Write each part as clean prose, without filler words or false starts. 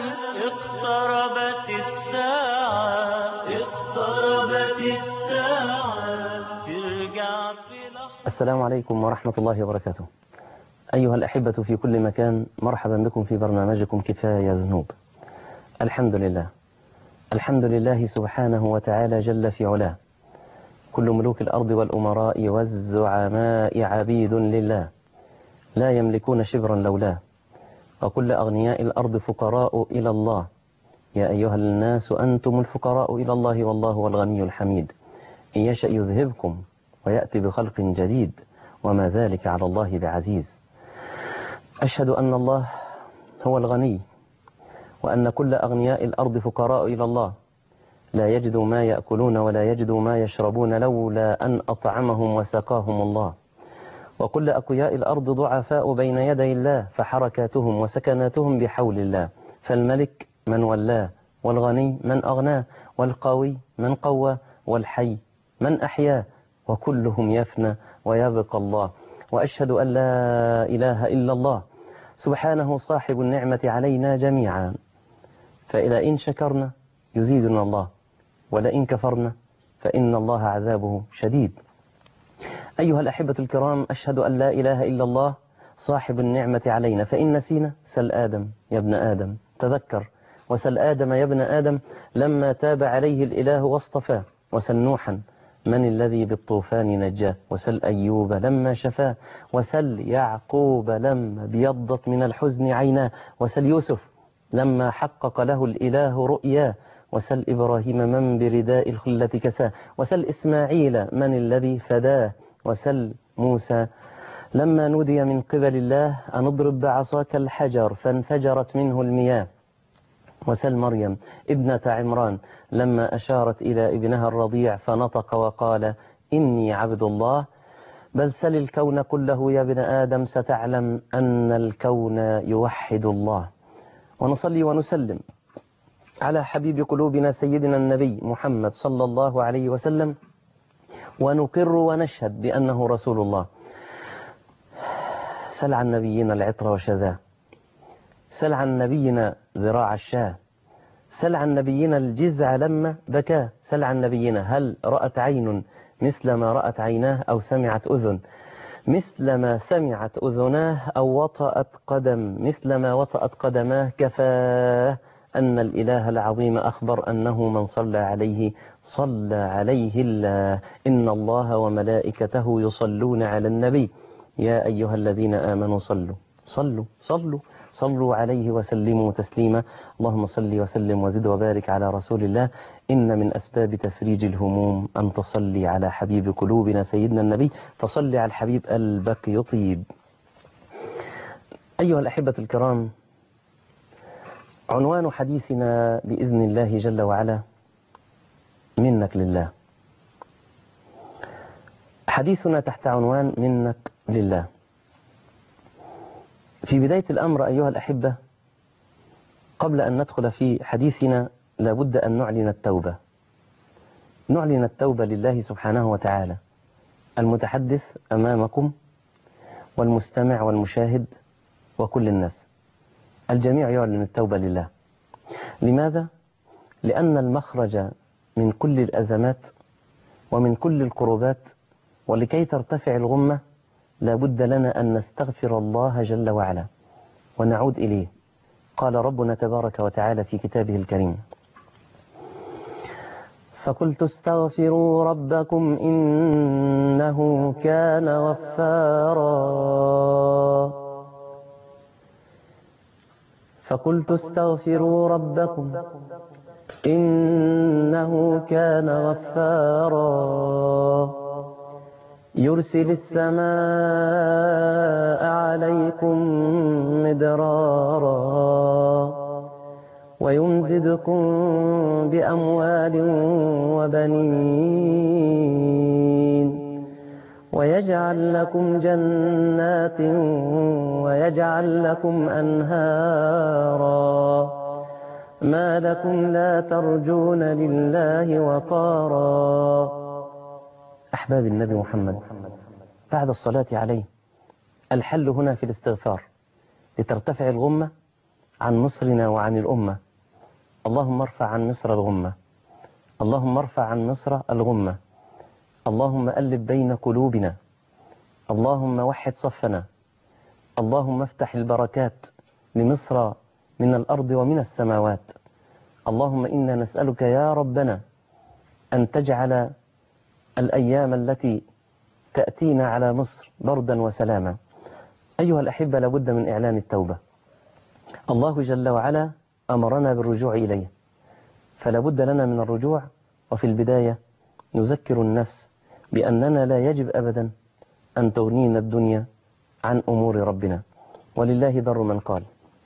اقتربت الساعة ترجع في لحظة. السلام عليكم ورحمة الله وبركاته. أيها الأحبة في كل مكان، مرحبا بكم في برنامجكم كفاية ذنوب. الحمد لله سبحانه وتعالى جل في علاه. كل ملوك الأرض والأمراء والزعماء عبيد لله، لا يملكون شبرا لولاه. وكل أغنياء الأرض فقراء إلى الله. يا أيها الناس أنتم الفقراء إلى الله والله هو الغني الحميد. إن يشأ يذهبكم ويأتي بخلق جديد وما ذلك على الله بعزيز. أشهد أن الله هو الغني، وأن كل أغنياء الأرض فقراء إلى الله، لا يجدوا ما يأكلون ولا يجدوا ما يشربون لولا أن أطعمهم وسقاهم الله. وكل أقوياء الأرض ضعفاء بين يدي الله، فحركاتهم وسكناتهم بحول الله. فالملك من ولاه، والغني من أغناه، والقوي من قوى، والحي من أحياه، وكلهم يفنى ويبقى الله. وأشهد أن لا إله إلا الله سبحانه صاحب النعمة علينا جميعا. فإلى إن شكرنا يزيدنا الله، ولئن كفرنا فإن الله عذابه شديد. أيها الأحبة الكرام، أشهد أن لا إله إلا الله صاحب النعمة علينا. فإن نسينا سل آدم يا ابن آدم، تذكر وسل آدم يا ابن آدم لما تاب عليه الإله واصطفاه. وسل نوحا من الذي بالطوفان نجاه، وسل أيوب لما شفاه، وسل يعقوب لما ابيضت من الحزن عيناه، وسل يوسف لما حقق له الإله رؤياه، وسل إبراهيم من برداء الخلة كساه، وسل إسماعيل من الذي فداه، وسل موسى لما نودي من قبل الله أن اضرب بعصاك الحجر فانفجرت منه المياه، وسل مريم ابنة عمران لما أشارت إلى ابنها الرضيع فنطق وقال إني عبد الله. بل سل الكون كله يا ابن آدم ستعلم أن الكون يوحد الله. ونصلي ونسلم على حبيب قلوبنا سيدنا النبي محمد صلى الله عليه وسلم، ونقر ونشهد بأنه رسول الله. سل عن نبينا العطر وشذاه، سل عن نبينا ذراع الشاه، سل عن نبينا الجزع لما بكاه، سل عن نبينا هل رأت عين مثل ما رأت عيناه، أو سمعت أذن مثل ما سمعت أذناه، أو وطأت قدم مثل ما وطأت قدماه. كفاه أن الإله العظيم أخبر أنه من صلى عليه صلى عليه الله. إن الله وملائكته يصلون على النبي يا أيها الذين آمنوا صلوا عليه وسلموا تسليما. اللهم صل وسلم وزد وبارك على رسول الله. إن من أسباب تفريج الهموم أن تصلي على حبيب قلوبنا سيدنا النبي، فصل على الحبيب قلبك يطيب. أيها الأحبة الكرام، عنوان حديثنا بإذن الله جل وعلا منك لله. حديثنا تحت عنوان منك لله. في بداية الأمر أيها الأحبة، قبل أن ندخل في حديثنا لابد أن نعلن التوبة. نعلن التوبة لله سبحانه وتعالى، المتحدث أمامكم والمستمع والمشاهد وكل الناس، الجميع يعلن التوبة لله. لماذا؟ لأن المخرج من كل الأزمات ومن كل الكروبات، ولكي ترتفع الغمة لابد لنا أن نستغفر الله جل وعلا ونعود إليه. قال ربنا تبارك وتعالى في كتابه الكريم: فقلت استغفروا ربكم إنه كان غفارا. فقلت استغفروا ربكم إنه كان غفارا يرسل السماء عليكم مدرارا ويمددكم بأموال وبنين ويجعل لكم جنات ويجعل لكم أنهارا ما لكم لا ترجون لله وقارا. أحباب النبي محمد، بعد الصلاة عليه الحل هنا في الاستغفار لترتفع الغمة عن مصرنا وعن الأمة. اللهم ارفع عن مصر الغمة، اللهم ارفع عن مصر الغمة، اللهم ألف بين قلوبنا، اللهم وحد صفنا، اللهم افتح البركات لمصر من الأرض ومن السماوات. اللهم إنا نسألك يا ربنا أن تجعل الأيام التي تأتينا على مصر بردا وسلاما. أيها الأحبة، لابد من إعلان التوبة. الله جل وعلا أمرنا بالرجوع إليه، فلا بد لنا من الرجوع. وفي البداية نذكر النفس بأننا لا يجب أبدا أن تغنينا الدنيا عن أمور ربنا. ولله در من قال: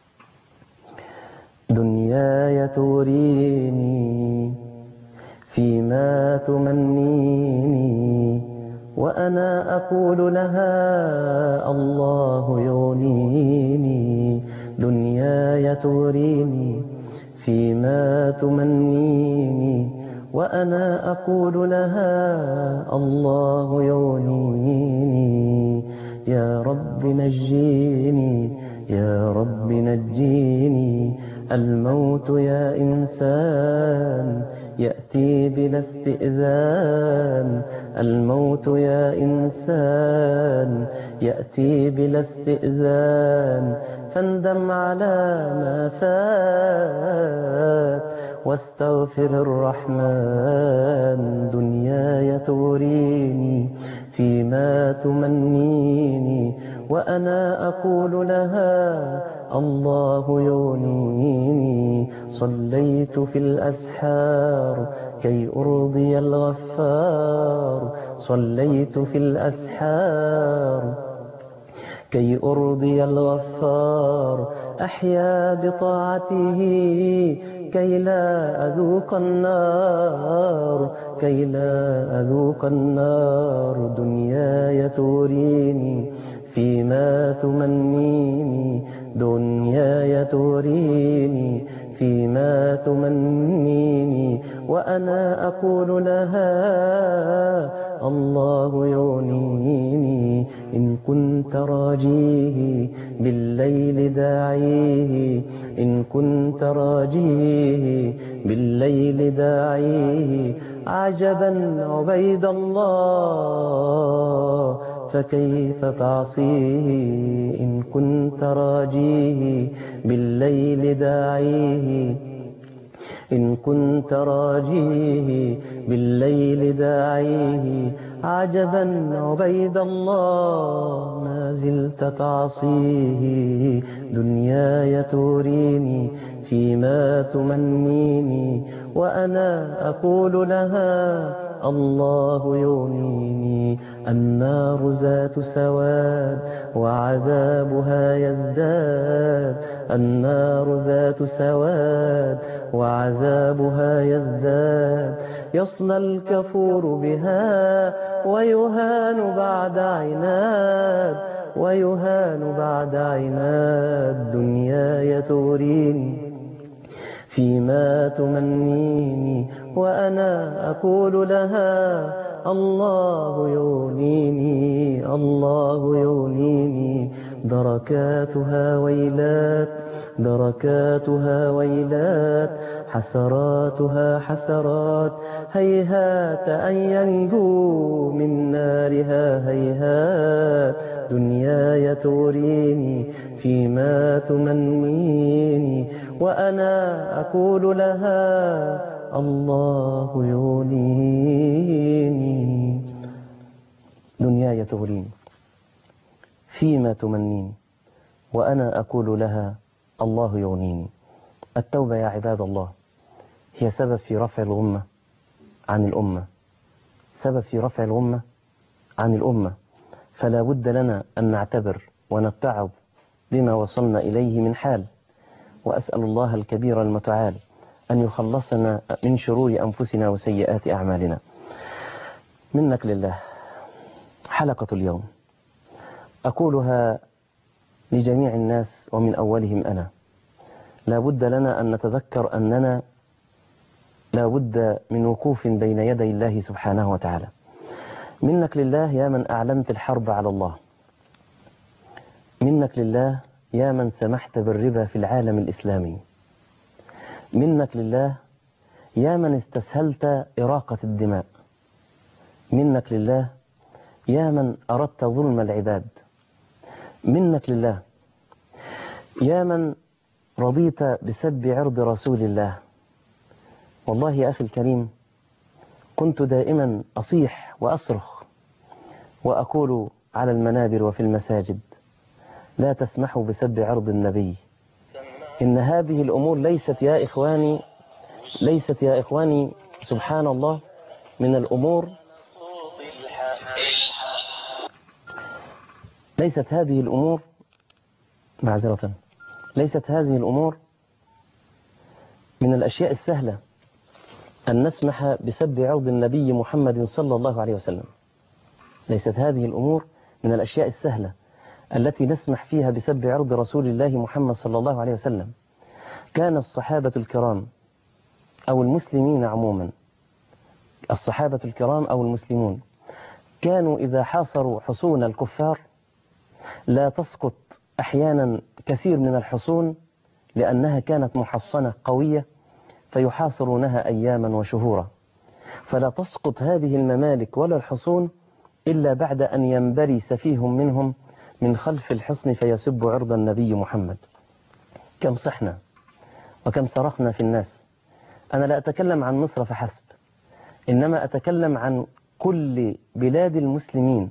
دنياي توريني فيما تمنيني، وأنا أقول لها الله يغنيني. دنياي توريني فيما تمنيني، وأنا أقول لها الله يغنيني. يا رب نجيني، يا رب نجيني. الموت يا إنسان يأتي بلا استئذان، الموت يا إنسان يأتي بلا استئذان. فاندم على ما فات واستغفر الرحمن. دنياي توريني فيما تمنيني، وأنا أقول لها الله يغنيني. صليت في الأسحار كي أرضي الغفار، صليت في الأسحار كي أرضي الغفار. أحيا بطاعته كي لا أذوق النار، كي لا أذوق النار. دنياي توريني فيما تمنيني، دنياي توريني فيما تمنيني، وأنا أقول لها الله يغنيني. إن كنت راجيه بالليل داعيه، إن كنت راجيه بالليل داعيه. عجبا عبيد الله فكيف تعصيه. إن كنت راجيه بالليل داعيه، إن كنت راجيه بالليل داعيه. عجبا عبيد الله ما زلت تعصيه. دنياي توريني فيما تمنيني، وأنا أقول لها الله يغنيني. النار ذات سواد وعذابها يزداد، النار ذات سواد وعذابها يزداد. يصلى الكفور بها ويهان بعد عناد، ويهان بعد عناد. دنياي توريني فيما تمنيني، وأنا أقول لها الله يغنيني، الله يغنيني. دركاتها ويلات، دركاتها ويلات. حسراتها حسرات، هيهات أن ينجو من نارها هيهات. دنياي توريني فيما تمنيني، وأنا أقول لها الله يغنيني. دنياي تغريني فيما تمنيني، وأنا أقول لها الله يغنيني. التوبة يا عباد الله هي سبب في رفع الغمة عن الأمة، سبب في رفع الغمة عن الأمة. فلا بد لنا أن نعتبر ونتعظ بما وصلنا إليه من حال. وأسأل الله الكبير المتعال أن يخلصنا من شرور أنفسنا وسيئات أعمالنا. منك لله حلقة اليوم أقولها لجميع الناس ومن أولهم أنا. لا بد لنا أن نتذكر أننا لا بد من وقوف بين يدي الله سبحانه وتعالى. منك لله يا من أعلنت الحرب على الله، منك لله يا من سمحت بالربا في العالم الإسلامي، منك لله يا من استسهلت إراقة الدماء، منك لله يا من أردت ظلم العباد، منك لله يا من رضيت بسب عرض رسول الله. والله يا أخي الكريم كنت دائما أصيح وأصرخ وأقول على المنابر وفي المساجد: لا تسمحوا بسب عرض النبي، إن هذه الأمور ليست يا إخواني سبحان الله من الأمور، ليست هذه الأمور معذرة، ليست هذه الأمور من الأشياء السهلة أن نسمح بسب عرض النبي محمد صلى الله عليه وسلم. ليست هذه الأمور من الأشياء السهلة التي نسمح فيها بسب عرض رسول الله محمد صلى الله عليه وسلم. كان الصحابة الكرام أو المسلمين عموما، الصحابة الكرام أو المسلمون كانوا إذا حاصروا حصون الكفار لا تسقط أحيانا كثير من الحصون لأنها كانت محصنة قوية فيحاصرونها أياما وشهورا، فلا تسقط هذه الممالك ولا الحصون إلا بعد أن ينبري سفيه منهم من خلف الحصن فيسب عرض النبي محمد. كم صحنا وكم صرخنا في الناس. أنا لا أتكلم عن مصر فحسب، إنما أتكلم عن كل بلاد المسلمين،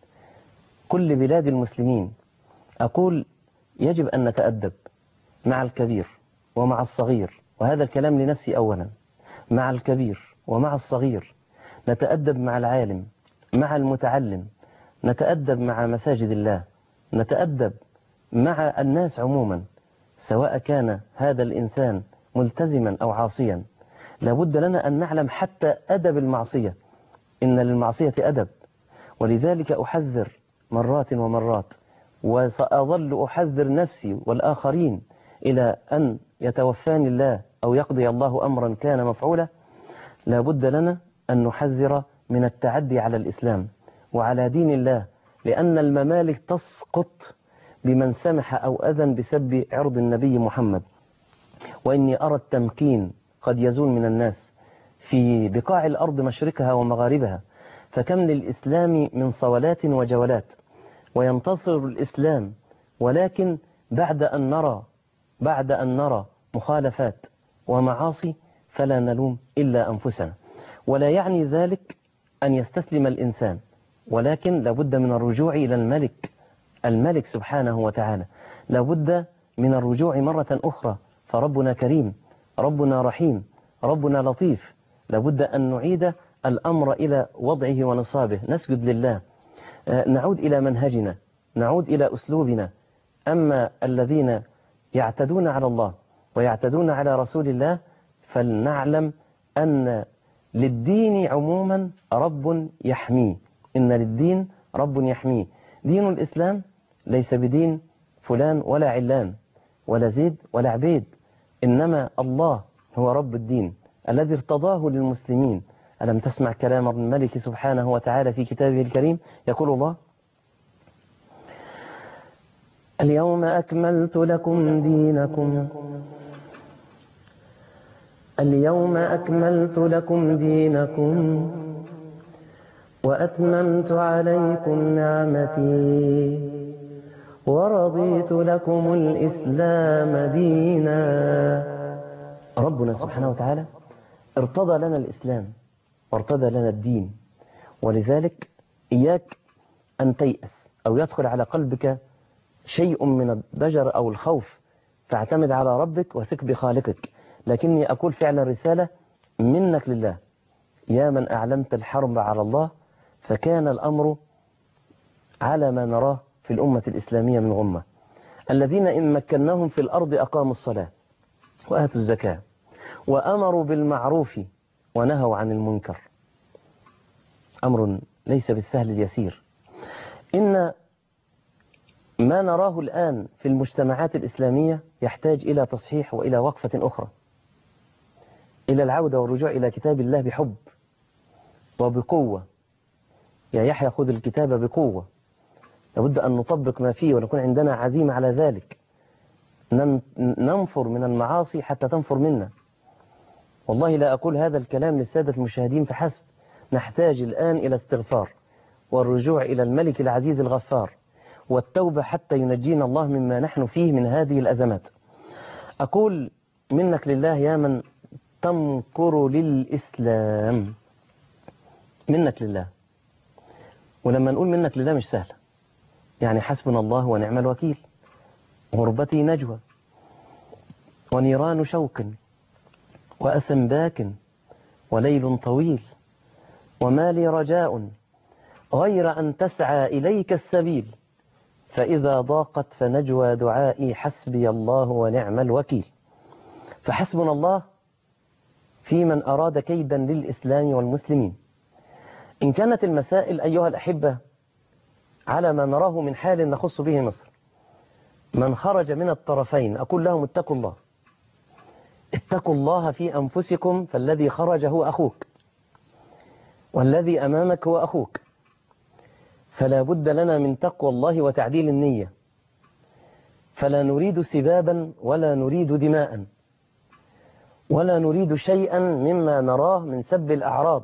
كل بلاد المسلمين. أقول يجب أن نتأدب مع الكبير ومع الصغير، وهذا الكلام لنفسي أولا، مع الكبير ومع الصغير. نتأدب مع العالم مع المتعلم، نتأدب مع مساجد الله، نتأدب مع الناس عموما، سواء كان هذا الإنسان ملتزما أو عاصيا. لابد لنا أن نعلم حتى أدب المعصية، إن للمعصية أدب. ولذلك أحذر مرات ومرات، وسأظل أحذر نفسي والآخرين إلى أن يتوفاني الله أو يقضي الله أمرا كان مفعولا. لابد لنا أن نحذر من التعدي على الإسلام وعلى دين الله، لأن الممالك تسقط بمن سمح أو أذن بسب عرض النبي محمد. وإني أرى التمكين قد يزول من الناس في بقاع الأرض مشرقها ومغاربها، فكم للإسلام من صولات وجولات وينتصر الإسلام، ولكن بعد أن نرى مخالفات ومعاصي فلا نلوم إلا أنفسنا. ولا يعني ذلك أن يستسلم الإنسان، ولكن لابد من الرجوع إلى الملك سبحانه وتعالى، لابد من الرجوع مرة أخرى، فربنا كريم، ربنا رحيم، ربنا لطيف. لابد أن نعيد الأمر إلى وضعه ونصابه، نسجد لله، نعود إلى منهجنا، نعود إلى أسلوبنا. أما الذين يعتدون على الله ويعتدون على رسول الله فلنعلم أن للدين عموما رب يحميه، إن للدين رب يحميه. دين الإسلام ليس بدين فلان ولا علان ولا زيد ولا عبيد، إنما الله هو رب الدين الذي ارتضاه للمسلمين. ألم تسمع كلام الملك سبحانه وتعالى في كتابه الكريم؟ يقول الله: اليوم أكملت لكم دينكم، اليوم أكملت لكم دينكم وأتممت عليكم نعمتي ورضيت لكم الإسلام دينا. ربنا سبحانه وتعالى ارتضى لنا الإسلام وارتضى لنا الدين، ولذلك إياك أن تيأس أو يدخل على قلبك شيء من الضجر أو الخوف، فاعتمد على ربك وثق بخالقك. لكني أقول فعلا رسالة منك لله، يا من أعلنت الحرب على الله، فكان الأمر على ما نراه في الأمة الإسلامية من غمة. الذين إن مكناهم في الأرض أقاموا الصلاة وآتوا الزكاة وأمروا بالمعروف ونهوا عن المنكر. أمر ليس بالسهل اليسير. إن ما نراه الآن في المجتمعات الإسلامية يحتاج إلى تصحيح وإلى وقفة أخرى، إلى العودة والرجوع إلى كتاب الله بحب وبقوة. يا يحيى خذ الكتاب بقوة، لابد أن نطبق ما فيه ونكون عندنا عزيمة على ذلك. ننفر من المعاصي حتى تنفر منا. والله لا أقول هذا الكلام للسادة المشاهدين فحسب، نحتاج الآن إلى استغفار والرجوع إلى الملك العزيز الغفار والتوبة حتى ينجينا الله مما نحن فيه من هذه الأزمات. أقول منك لله يا من تمكر للإسلام، منك لله. ولما نقول منك لله مش سهلة، يعني حسبنا الله ونعم الوكيل، غربتي نجوى ونيران شوك وأسم باك وليل طويل، وما لي رجاء غير أن تسعى إليك السبيل، فإذا ضاقت فنجوى دعائي حسبي الله ونعم الوكيل. فحسبنا الله في من أراد كيدا للإسلام والمسلمين. إن كانت المسائل أيها الأحبة على ما نراه من حال نخص به مصر، من خرج من الطرفين أقول لهم اتقوا الله، اتقوا الله في أنفسكم، فالذي خرج هو أخوك والذي أمامك هو أخوك، فلا بد لنا من تقوى الله وتعديل النية، فلا نريد سبابا ولا نريد دماء ولا نريد شيئا مما نراه من سب الأعراض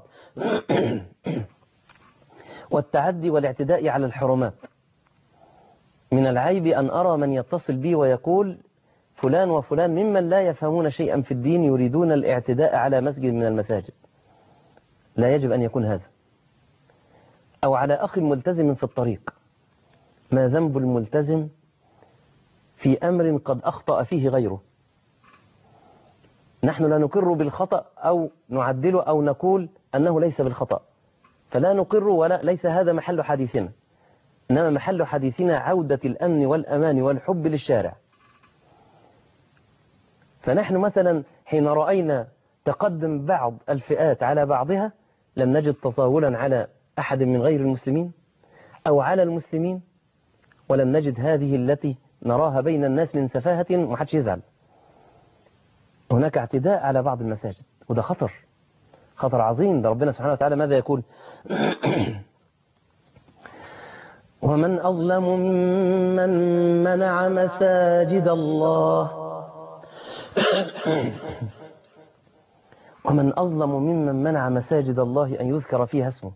والتعدي والاعتداء على الحرمات. من العيب أن أرى من يتصل بي ويقول فلان وفلان ممن لا يفهمون شيئا في الدين يريدون الاعتداء على مسجد من المساجد. لا يجب أن يكون هذا. أو على أخ ملتزم في الطريق، ما ذنب الملتزم في أمر قد أخطأ فيه غيره؟ نحن لا نقر بالخطأ أو نعدله أو نقول أنه ليس بالخطأ، فلا نقر ولا ليس هذا محل حديثنا، إنما محل حديثنا عودة الأمن والأمان والحب للشارع. فنحن مثلا حين رأينا تقدم بعض الفئات على بعضها لم نجد تطاولا على أحد من غير المسلمين أو على المسلمين، ولم نجد هذه التي نراها بين الناس من سفاهة ومحدش يزعل. هناك اعتداء على بعض المساجد، وده خطر، خطر عظيم. ده ربنا سبحانه وتعالى ماذا يقول؟ ومن أظلم ممن منع مساجد الله ومن أظلم ممن منع مساجد الله أن يذكر فيها اسمه.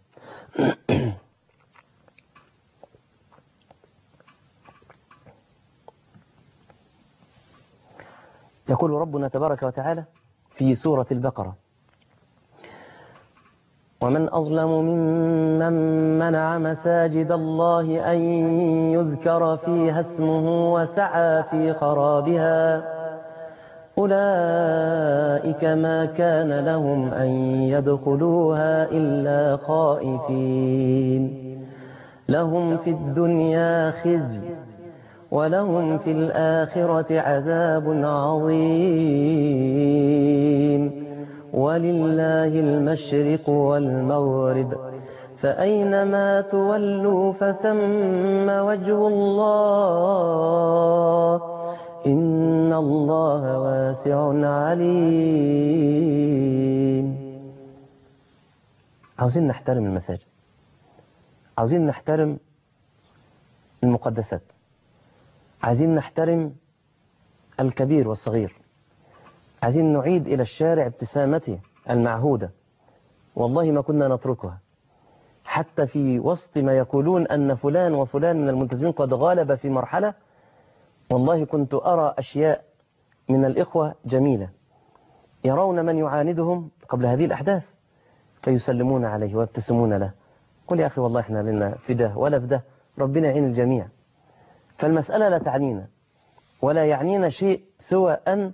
يقول ربنا تبارك وتعالى في سورة البقرة: ومن أظلم ممن منع مساجد الله أن يذكر فيها اسمه وسعى في خرابها أولئك ما كان لهم أن يدخلوها إلا خائفين لهم في الدنيا خزي ولهم في الآخرة عذاب عظيم ولله المشرق والمغرب فأينما تولوا فثم وجه الله إن الله واسع عليم. عاوزين نحترم المساجد، عاوزين نحترم المقدسات، عايزين نحترم الكبير والصغير، عايزين نعيد إلى الشارع ابتسامته المعهودة. والله ما كنا نتركها حتى في وسط ما يقولون أن فلان وفلان من الملتزمين قد غالب في مرحلة. والله كنت أرى أشياء من الإخوة جميلة، يرون من يعاندهم قبل هذه الأحداث فيسلمون عليه ويبتسمون له. قل يا أخي والله إحنا لنا في ده ولا في ده، ربنا يعين الجميع. فالمسألة لا تعنينا ولا يعنينا شيء سوى أن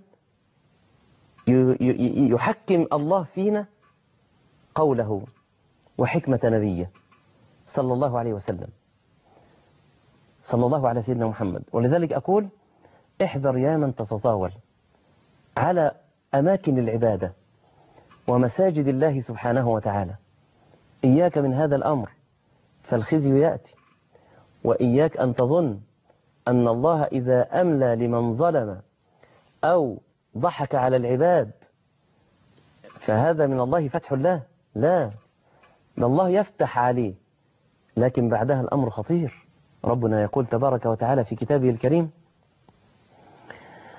يحكم الله فينا قوله وحكمة نبيه صلى الله عليه وسلم، صلى الله على سيدنا محمد. ولذلك أقول احذر يا من تتطاول على أماكن العبادة ومساجد الله سبحانه وتعالى، إياك من هذا الأمر فالخزي يأتي. وإياك أن تظن أن الله إذا أملى لمن ظلم أو ضحك على العباد فهذا من الله فتح الله، لا، ده الله يفتح عليه لكن بعدها الأمر خطير. ربنا يقول تبارك وتعالى في كتابه الكريم: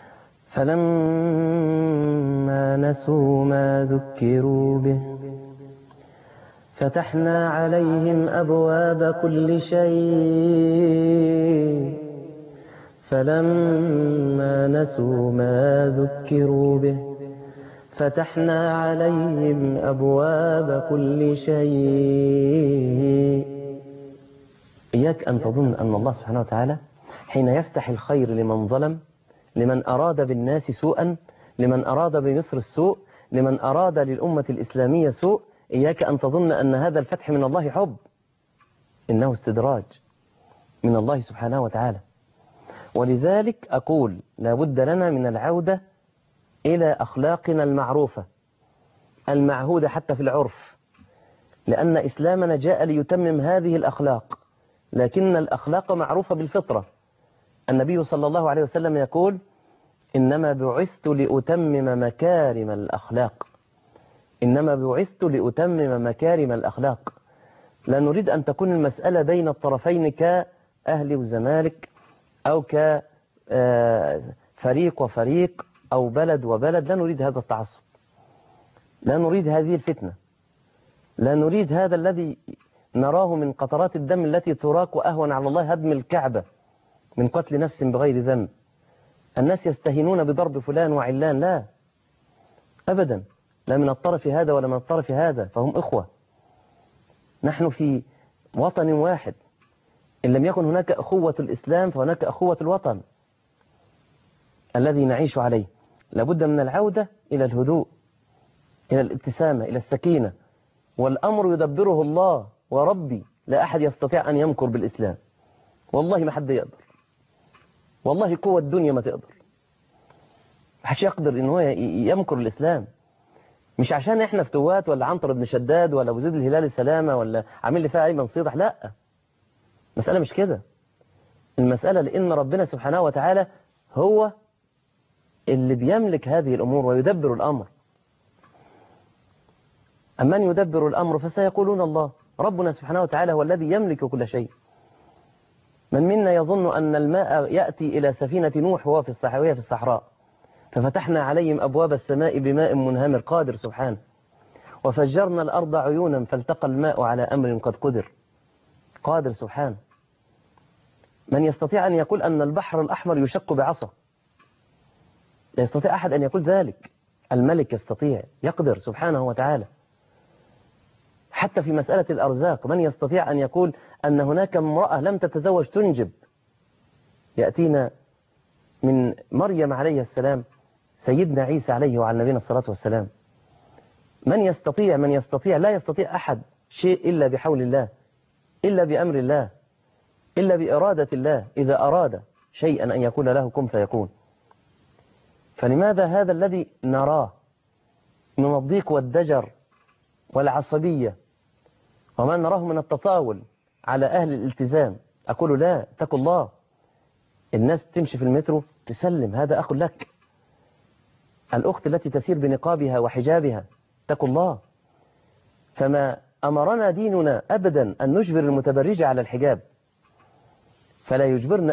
فلما نسوا ما ذكروا به فتحنا عليهم أبواب كل شيء فلما نسوا ما ذكروا به فتحنا عليهم أبواب كل شيء. إياك أن تظن أن الله سبحانه وتعالى حين يفتح الخير لمن ظلم، لمن أراد بالناس سوءا، لمن أراد بمصر السوء، لمن أراد للأمة الإسلامية سوء، إياك أن تظن أن هذا الفتح من الله حب، إنه استدراج من الله سبحانه وتعالى. ولذلك أقول لا بد لنا من العودة إلى أخلاقنا المعروفة المعهودة حتى في العرف، لأن إسلامنا جاء ليتمم هذه الأخلاق، لكن الأخلاق معروفة بالفطرة. النبي صلى الله عليه وسلم يقول: إنما بعثت لأتمم مكارم الأخلاق. إنما بعثت لأتمم مكارم الأخلاق. لا نريد أن تكون المسألة بين الطرفين كأهل وزمالك، أو كفريق وفريق، أو بلد وبلد. لا نريد هذا التعصب، لا نريد هذه الفتنة، لا نريد هذا الذي نراه من قطرات الدم التي تراق وأهون على الله هدم الكعبة من قتل نفس بغير ذنب. الناس يستهينون بضرب فلان وعلان، لا أبدا، لا من الطرف هذا ولا من الطرف هذا، فهم إخوة. نحن في وطن واحد، إن لم يكن هناك أخوة الإسلام فهناك أخوة الوطن الذي نعيش عليه. لابد من العودة إلى الهدوء، إلى الابتسامة، إلى السكينة. والأمر يدبره الله، وربي لا أحد يستطيع أن يمكر بالإسلام، والله ما حد يقدر، والله قوة الدنيا ما تقدر، ما حدش يقدر إن هو يمكر الإسلام. مش عشان إحنا فتوات ولا عنتر بن شداد ولا أبو زيد الهلالي سلامة ولا عامل لي فيها أيمن صيدح، لا، المسألة مش كده. المسألة لأن ربنا سبحانه وتعالى هو اللي بيملك هذه الأمور ويدبر الأمر. أمن يدبر الأمر فسيقولون الله. ربنا سبحانه وتعالى هو الذي يملك كل شيء. من منا يظن أن الماء يأتي إلى سفينة نوح وهو في الصحراء ففتحنا عليهم أبواب السماء بماء منهمر، قادر سبحانه. وفجرنا الأرض عيونا فالتقى الماء على أمر قد قدر، قادر سبحانه. من يستطيع أن يقول أن البحر الأحمر يشق بعصا؟ لا يستطيع أحد أن يقول ذلك. الملك يستطيع، يقدر سبحانه وتعالى. حتى في مسألة الأرزاق، من يستطيع أن يقول أن هناك امرأة لم تتزوج تنجب؟ يأتينا من مريم عليه السلام سيدنا عيسى عليه وعلى نبينا الصلاة والسلام. من يستطيع؟ لا يستطيع أحد شيء إلا بحول الله، إلا بأمر الله، إلا بإرادة الله. إذا أراد شيئا أن يكون له كن فيكون. فلماذا هذا الذي نراه من الضيق والدجر والعصبية وما نراه من التطاول على أهل الالتزام؟ أقول لا، اتقوا الله. الناس تمشي في المترو تسلم، هذا أخ لك. الأخت التي تسير بنقابها وحجابها، اتقوا الله. فما أمرنا ديننا أبدا أن نجبر المتبرجة على الحجاب، فلا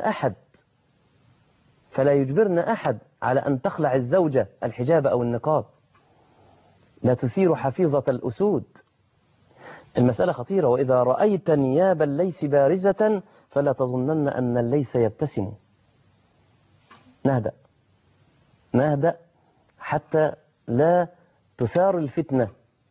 يجبرنا أحد على أن تخلع الزوجة الحجاب أو النقاب. لا تثير حفيظة الأسود. المسألة خطيرة. وإذا رأيت نياب الليث بارزة فلا تظنن أن الليث يبتسم. نهدأ حتى لا تثار الفتنة،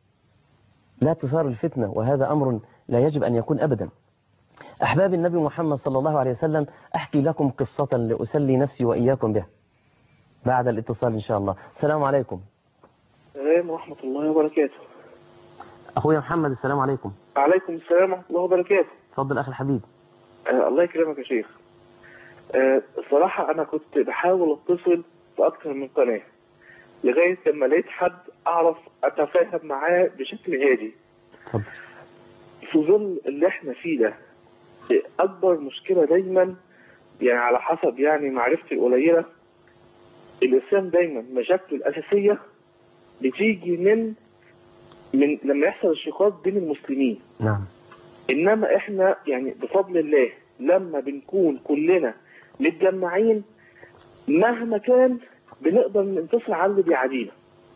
وهذا أمر لا يجب أن يكون أبدا. أحباب النبي محمد صلى الله عليه وسلم، أحكي لكم قصة لأسلي نفسي وإياكم بها بعد الاتصال إن شاء الله. السلام عليكم. السلام ورحمة الله وبركاته. أخويا محمد، السلام عليكم. عليكم السلام ورحمة الله وبركاته. تفضل أخي الحبيب. الله يكرمك يا شيخ. الصراحة أنا كنت بحاول أتصل في أكثر من قناة لغاية لما لقيت حد أعرف أتفاهم معاه بشكل هادي. تفضل. في ظل اللي احنا فيه ده، أكبر مشكلة دايما، يعني على حسب يعني معرفتي القليلة، الإسلام دايما مشاكله الأساسية بتيجي من لما يحصل الشقاق بين المسلمين. نعم. إنما إحنا يعني بفضل الله لما بنكون كلنا متجمعين مهما كان بنقدر ننتصر على اللي بيعادينا.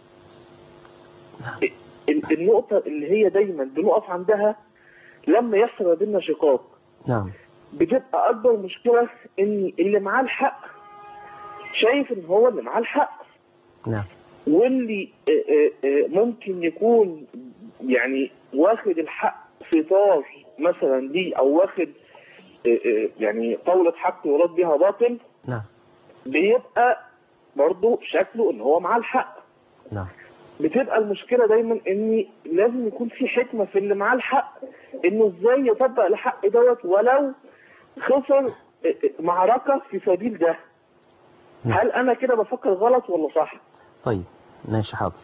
النقطة اللي هي دايما بنقف عندها لما يحصل ما بيننا شقاق، نعم، بتبقى أكبر مشكلة إن اللي معاه الحق شايف إن هو اللي معاه الحق، نعم، واللي ممكن يكون يعني واخد الحق في طار مثلا ليه، أو واخد يعني قولة حق يراد بها باطل، نعم، بيبقى برضه شكله إن هو معاه الحق. نعم. بتبقى المشكلة دايما ان لازم يكون في حكمة في اللي معاه الحق، انه ازاي يطبق الحق دوت ولو خسر معركة في سبيل ده. هل انا كده بفكر غلط ولا صح؟ طيب ماشي، حاضر.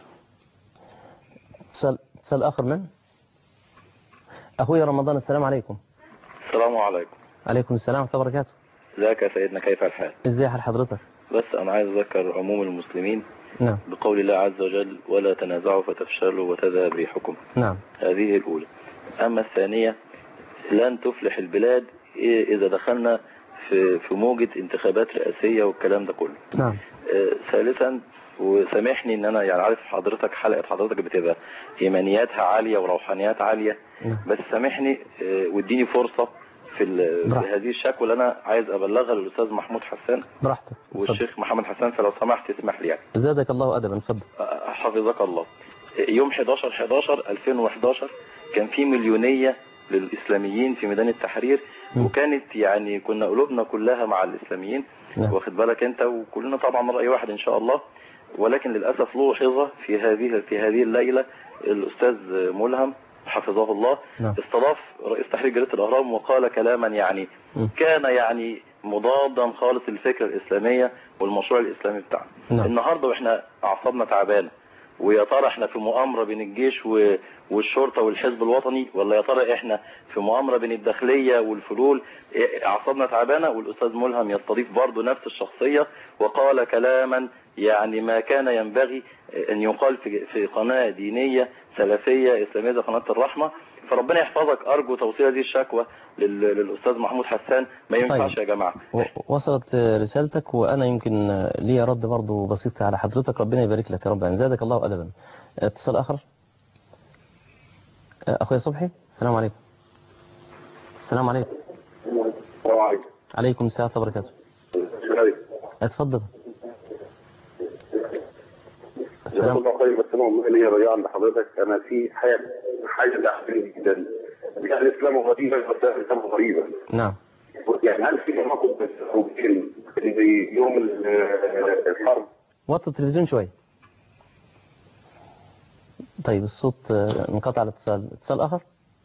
اتصال اخر من اخويا رمضان. السلام عليكم. السلام عليكم. عليكم السلام ورحمة الله وبركاته. ازيك يا سيدنا، كيف الحال؟ ازاي حال حضرتك؟ بس انا عايز اذكر عموم المسلمين نعم، بقول الله عز وجل: ولا تنازعوا فتفشلوا وتذهب ريحكم. نعم، هذه الاولى. اما الثانية: لن تفلح البلاد اذا دخلنا في موجة انتخابات رئاسية والكلام ده كله. نعم. ثالثا، وسامحني ان انا يعني عارف حضرتك حلقة حضرتك بتبقى ايمانياتها عالية وروحانيات عالية، نعم. بس سامحني واديني فرصة في هذه الشكوى اللي انا عايز ابلغها للاستاذ محمود حسان براحتك والشيخ محمد حسان، فلو سمحت تسمح لي يعني. زادك الله ادبا، اتفضل. حفظك الله. يوم 11/11/2011 كان في مليونية للإسلاميين في ميدان التحرير، وكانت يعني كنا قلوبنا كلها مع الإسلاميين. نعم. واخد بالك أنت، وكلنا طبعا رأي واحد إن شاء الله. ولكن للأسف لوحظ في هذه الليلة الأستاذ ملهم حفظه الله استضاف رئيس تحرير جريدة الأهرام وقال كلاما يعني كان يعني مضادا خالص للفكرة الإسلامية والمشروع الإسلامي بتاعنا. النهاردة وإحنا أعصابنا تعبانة، ويا ترى احنا في مؤامرة بين الجيش والشرطة والحزب الوطني، ولا يا ترى احنا في مؤامرة بين الداخلية والفلول؟ اعصابنا تعبانة. والاستاذ ملهم يستضيف برضه نفس الشخصية وقال كلاما يعني ما كان ينبغي ان يقال في قناة دينية سلفية اسلامية زي قناة الرحمة. فربنا يحفظك. ارجو توصيل هذه الشكوى للاستاذ محمود حسان. ما ينفعش يا جماعة. وصلت رسالتك، وانا يمكن لي رد برضه بسيط على حضرتك. ربنا يبارك لك يا رب، زادك الله ادبا. اتصال اخر. اخويا صبحي. السلام عليكم. السلام عليكم. السلام عليكم. عليكم السلام ورحمة الله وبركاته. اتفضل. السلام عليكم. بس انا والله ليا رجاء عند حضرتك. انا في حاجه تعباني جدا. يعني الاسلام غريبه بس الاسلام غريبه. نعم. يعني هل في تناقض بين زي يوم الحرب؟ وطي التلفزيون شوي. طيب الصوت انقطع الاتصال. اتصال اخر.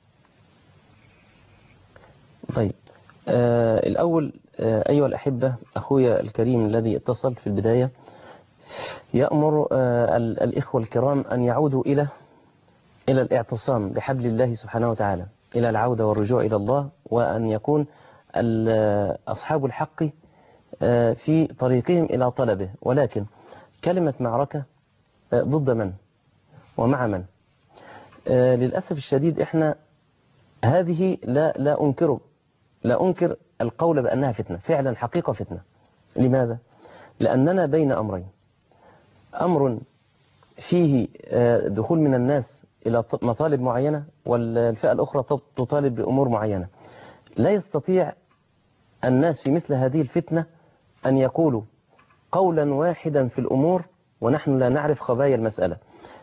طيب الأول أيها الأحبة، أخويا الكريم الذي اتصل في البداية يأمر الإخوة الكرام أن يعودوا إلى الاعتصام بحبل الله سبحانه وتعالى، إلى العودة والرجوع إلى الله، وأن يكون أصحاب الحق في طريقهم إلى طلبه. ولكن كلمة معركة ضد من ومع من؟ للأسف الشديد إحنا هذه لا أنكر القول بأنها فتنة، فعلا حقيقة فتنة. لماذا؟ لأننا بين أمرين: أمر فيه دخول من الناس إلى مطالب معينة، والفئة الأخرى تطالب بأمور معينة. لا يستطيع الناس في مثل هذه الفتنة أن يقولوا قولا واحدا في الأمور ونحن لا نعرف خبايا المسألة.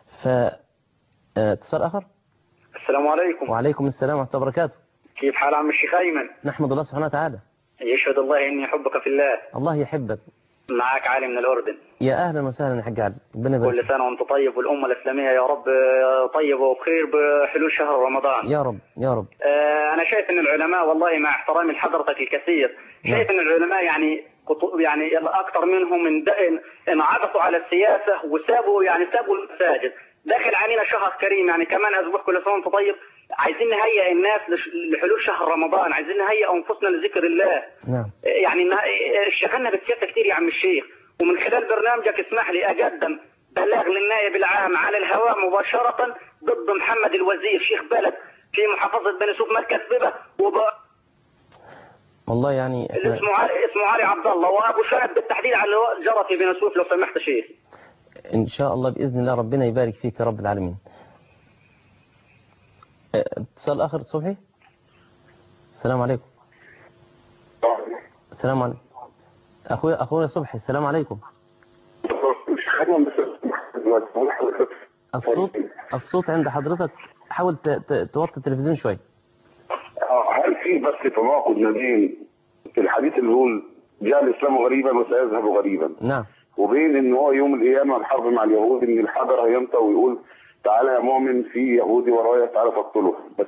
اتصال آخر. السلام عليكم. وعليكم السلام ورحمة الله وبركاته. كيف حال عم الشيخ أيمن؟ نحمد الله سبحانه وتعالى. يشهد الله إني أحبك في الله. الله يحبك. معك علي من الأردن. يا أهلا وسهلا يا حاج علي. ربنا يبارك. كل سنة وأنت طيب، والأمة الإسلامية يا رب طيبة وبخير بحلول شهر رمضان. يا رب يا رب. أنا شايف إن العلماء، والله مع احترامي لحضرتك الكثير، شايف إن العلماء يعني أكثر منهم انعطفوا على السياسة وسابوا المساجد. داخل علينا شهر كريم، يعني كمان أسبوع، كل سنة وأنت طيب. عايزين نهيئ الناس لحلول شهر رمضان، عايزين نهيئ أنفسنا لذكر الله. نعم. يعني شغلنا بالسياسة كتير يا عم الشيخ، ومن خلال برنامجك اسمح لي أقدم بلاغ للنائب العام على الهواء مباشرة ضد محمد الوزير شيخ بلد في محافظة بني سويف مركز ببة والله يعني اسمه علي عبد الله، وابو شعب بالتحديد على جرى في بن سويف، لو سمحت شيخ. إن شاء الله بإذن الله ربنا يبارك فيك يا رب العالمين. اتصال آخر صبحي. السلام عليكم. السلام عليكم أخويا صبحي. السلام عليكم. الصوت عند حضرتك، حاول توطي التلفزيون شوي. هل في بس تناقض ما بين الحديث اللي بيقول جاء الاسلام غريبا وسيذهب غريبا، نعم، وبين ان هو يوم القيامه الحرب مع اليهود، ان الحجر هينطق ويقول تعالى يا مؤمن في يهودي ورايا تعالى فاقتله؟ بس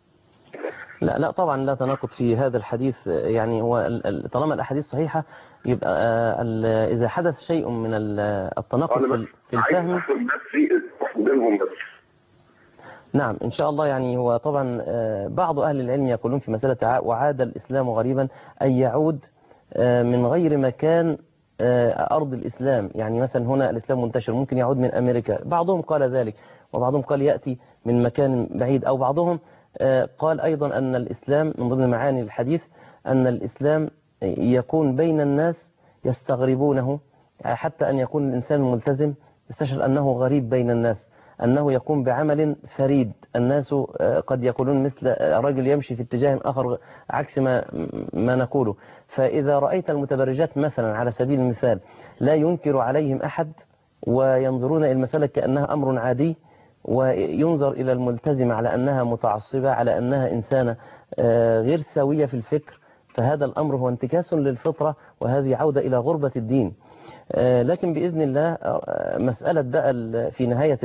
لا طبعا لا تناقض في هذا الحديث. يعني هو طالما الأحاديث صحيحة يبقى إذا حدث شيء من التناقض في الفهم بينهم بس. نعم إن شاء الله. يعني هو طبعا بعض أهل العلم يقولون في مسألة وعاد الإسلام غريبا أن يعود من غير مكان أرض الإسلام. يعني مثلا هنا الإسلام منتشر، ممكن يعود من أمريكا، بعضهم قال ذلك، وبعضهم قال يأتي من مكان بعيد، أو بعضهم قال أيضا أن الإسلام من ضمن معاني الحديث أن الإسلام يكون بين الناس يستغربونه، حتى أن يكون الإنسان الملتزم يستشعر أنه غريب بين الناس، أنه يقوم بعمل فريد. الناس قد يقولون مثل رجل يمشي في اتجاه آخر عكس ما نقوله. فإذا رأيت المتبرجات مثلا على سبيل المثال لا ينكر عليهم أحد، وينظرون إلى المسألة كأنها أمر عادي، وينظر إلى الملتزمة على أنها متعصبة، على أنها إنسانة غير سوية في الفكر، فهذا الأمر هو انتكاس للفطرة، وهذه عودة إلى غربة الدين. لكن بإذن الله مسألة بقى في نهاية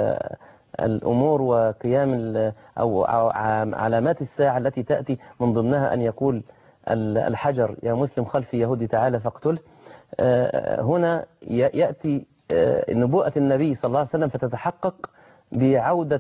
الأمور وقيام أو علامات الساعة التي تأتي من ضمنها أن يقول الحجر يا مسلم خلفي يهودي تعالى فاقتله. هنا يأتي نبوءة النبي صلى الله عليه وسلم فتتحقق بعودة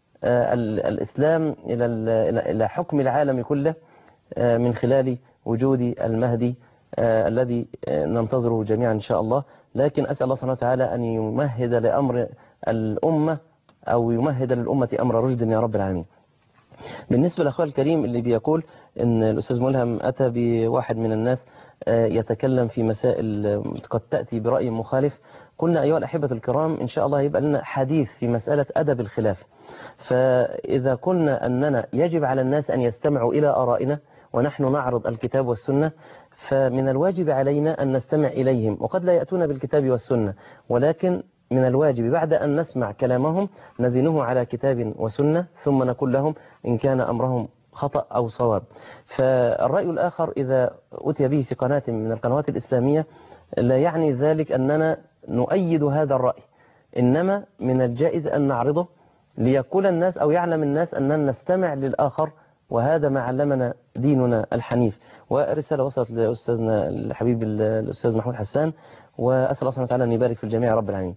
الإسلام إلى حكم العالم كله من خلال وجود المهدي الذي ننتظره جميعا إن شاء الله. لكن أسأل الله سبحانه وتعالى أن يمهد لأمر الأمة، أو يمهد للأمة أمر رشد يا رب العالمين. بالنسبة لأخوة الكريم اللي بيقول أن الأستاذ ملهم أتى بواحد من الناس يتكلم في مسائل قد تأتي برأي مخالف، قلنا أيها الأحبة الكرام إن شاء الله يبقى لنا حديث في مسألة أدب الخلاف. فإذا قلنا أننا يجب على الناس أن يستمعوا إلى آرائنا ونحن نعرض الكتاب والسنة، فمن الواجب علينا أن نستمع إليهم، وقد لا يأتون بالكتاب والسنة، ولكن من الواجب بعد أن نسمع كلامهم نزنه على كتاب وسنة، ثم نقول لهم إن كان أمرهم خطأ أو صواب. فالرأي الآخر إذا أتي به في قناة من القنوات الإسلامية لا يعني ذلك أننا نؤيد هذا الرأي، إنما من الجائز أن نعرضه ليقول الناس أو يعلم الناس أننا نستمع للآخر، وهذا ما علمنا ديننا الحنيف. ورسالة وصلت لأستاذنا الحبيب الأستاذ محمود حسان، وأسأل الله سبحانه وتعالى أن يبارك في الجميع رب العالمين.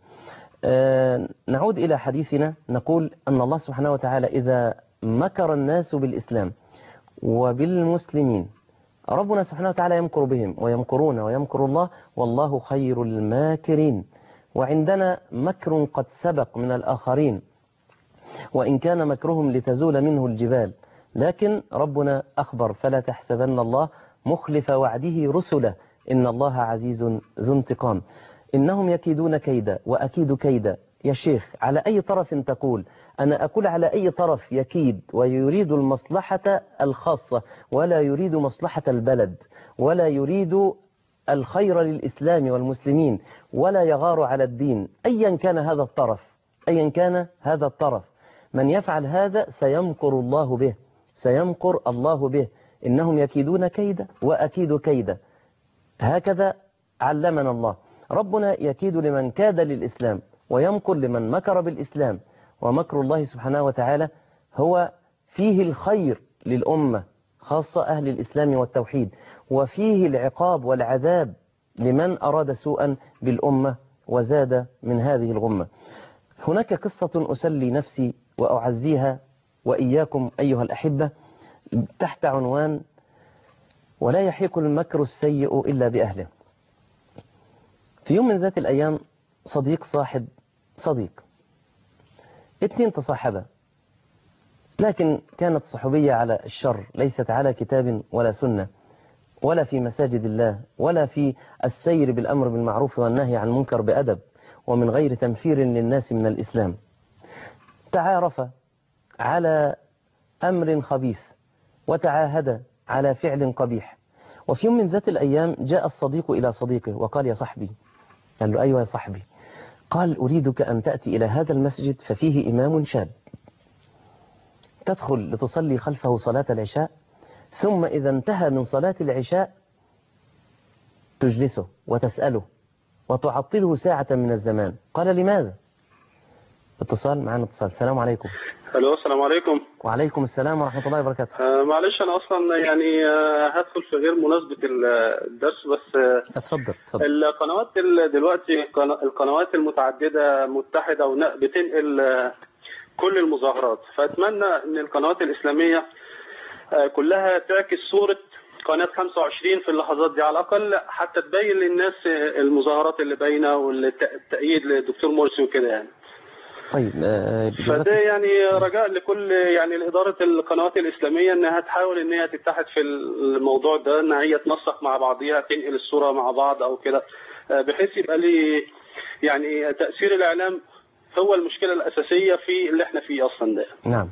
نعود إلى حديثنا، نقول أن الله سبحانه وتعالى إذا مكر الناس بالإسلام وبالمسلمين ربنا سبحانه وتعالى يمكر بهم ويمكرون ويمكر الله والله خير الماكرين. وعندنا مكر قد سبق من الآخرين وإن كان مكرهم لتزول منه الجبال، لكن ربنا أخبر فلا تحسبن الله مخلف وعده رسله إن الله عزيز ذو انتقام. إنهم يكيدون كيدا وأكيد كيدا. يا شيخ على أي طرف تقول؟ أنا أقول على أي طرف يكيد ويريد المصلحة الخاصة ولا يريد مصلحة البلد ولا يريد الخير للإسلام والمسلمين ولا يغار على الدين، أيا كان هذا الطرف، أيا كان هذا الطرف، من يفعل هذا سيمكر الله به، سيمكر الله به. إنهم يكيدون كيدا وأكيد كيدا، هكذا علمنا الله. ربنا يكيد لمن كاد للإسلام ويمكر لمن مكر بالإسلام، ومكر الله سبحانه وتعالى هو فيه الخير للأمة خاصة أهل الإسلام والتوحيد، وفيه العقاب والعذاب لمن أراد سوءا بالأمة وزاد من هذه الغمة. هناك قصة أسلي نفسي وأعزيها وإياكم أيها الأحبة تحت عنوان ولا يحيق المكر السيء إلا بأهله. في يوم من ذات الأيام صديق صاحب صديق، اثنين تصاحبا، لكن كانت صحوبية على الشر ليست على كتاب ولا سنة. ولا في مساجد الله ولا في السير بالأمر بالمعروف والنهي عن المنكر بأدب ومن غير تنفير للناس من الإسلام. تعارف على أمر خبيث وتعاهد على فعل قبيح، وفي يوم من ذات الأيام جاء الصديق إلى صديقه وقال: يا صاحبي. قال له: أيوة يا صاحبي. قال: أريدك أن تأتي إلى هذا المسجد ففيه إمام شاب، تدخل لتصلي خلفه صلاة العشاء، ثم إذا انتهى من صلاة العشاء تجلسه وتسأله وتعطله ساعة من الزمان. قال: لماذا؟ اتصال معنا، اتصال. السلام عليكم. الو، السلام عليكم. وعليكم السلام ورحمة الله وبركاته. معلش انا اصلا يعني هدخل في غير مناسبة الدرس، بس اتفضل. القنوات دلوقتي القنوات المتعددة متحدة بتنقل كل المظاهرات، فاتمنى ان القنوات الاسلامية كلها تعكس صورة قناة 25 في اللحظات دي على الأقل، حتى تبين للناس المظاهرات اللي باينة والتأييد للدكتور مرسي وكده يعني. طيب فده يعني رجاء لكل يعني إدارة القنوات الإسلامية إنها تحاول إن هي تتحد في الموضوع ده، إن هي تنسق مع بعضيها، تنقل الصورة مع بعض أو كده، بحيث يبقى لي يعني تأثير الإعلام هو المشكلة الأساسية في اللي إحنا فيه أصلا ده. نعم.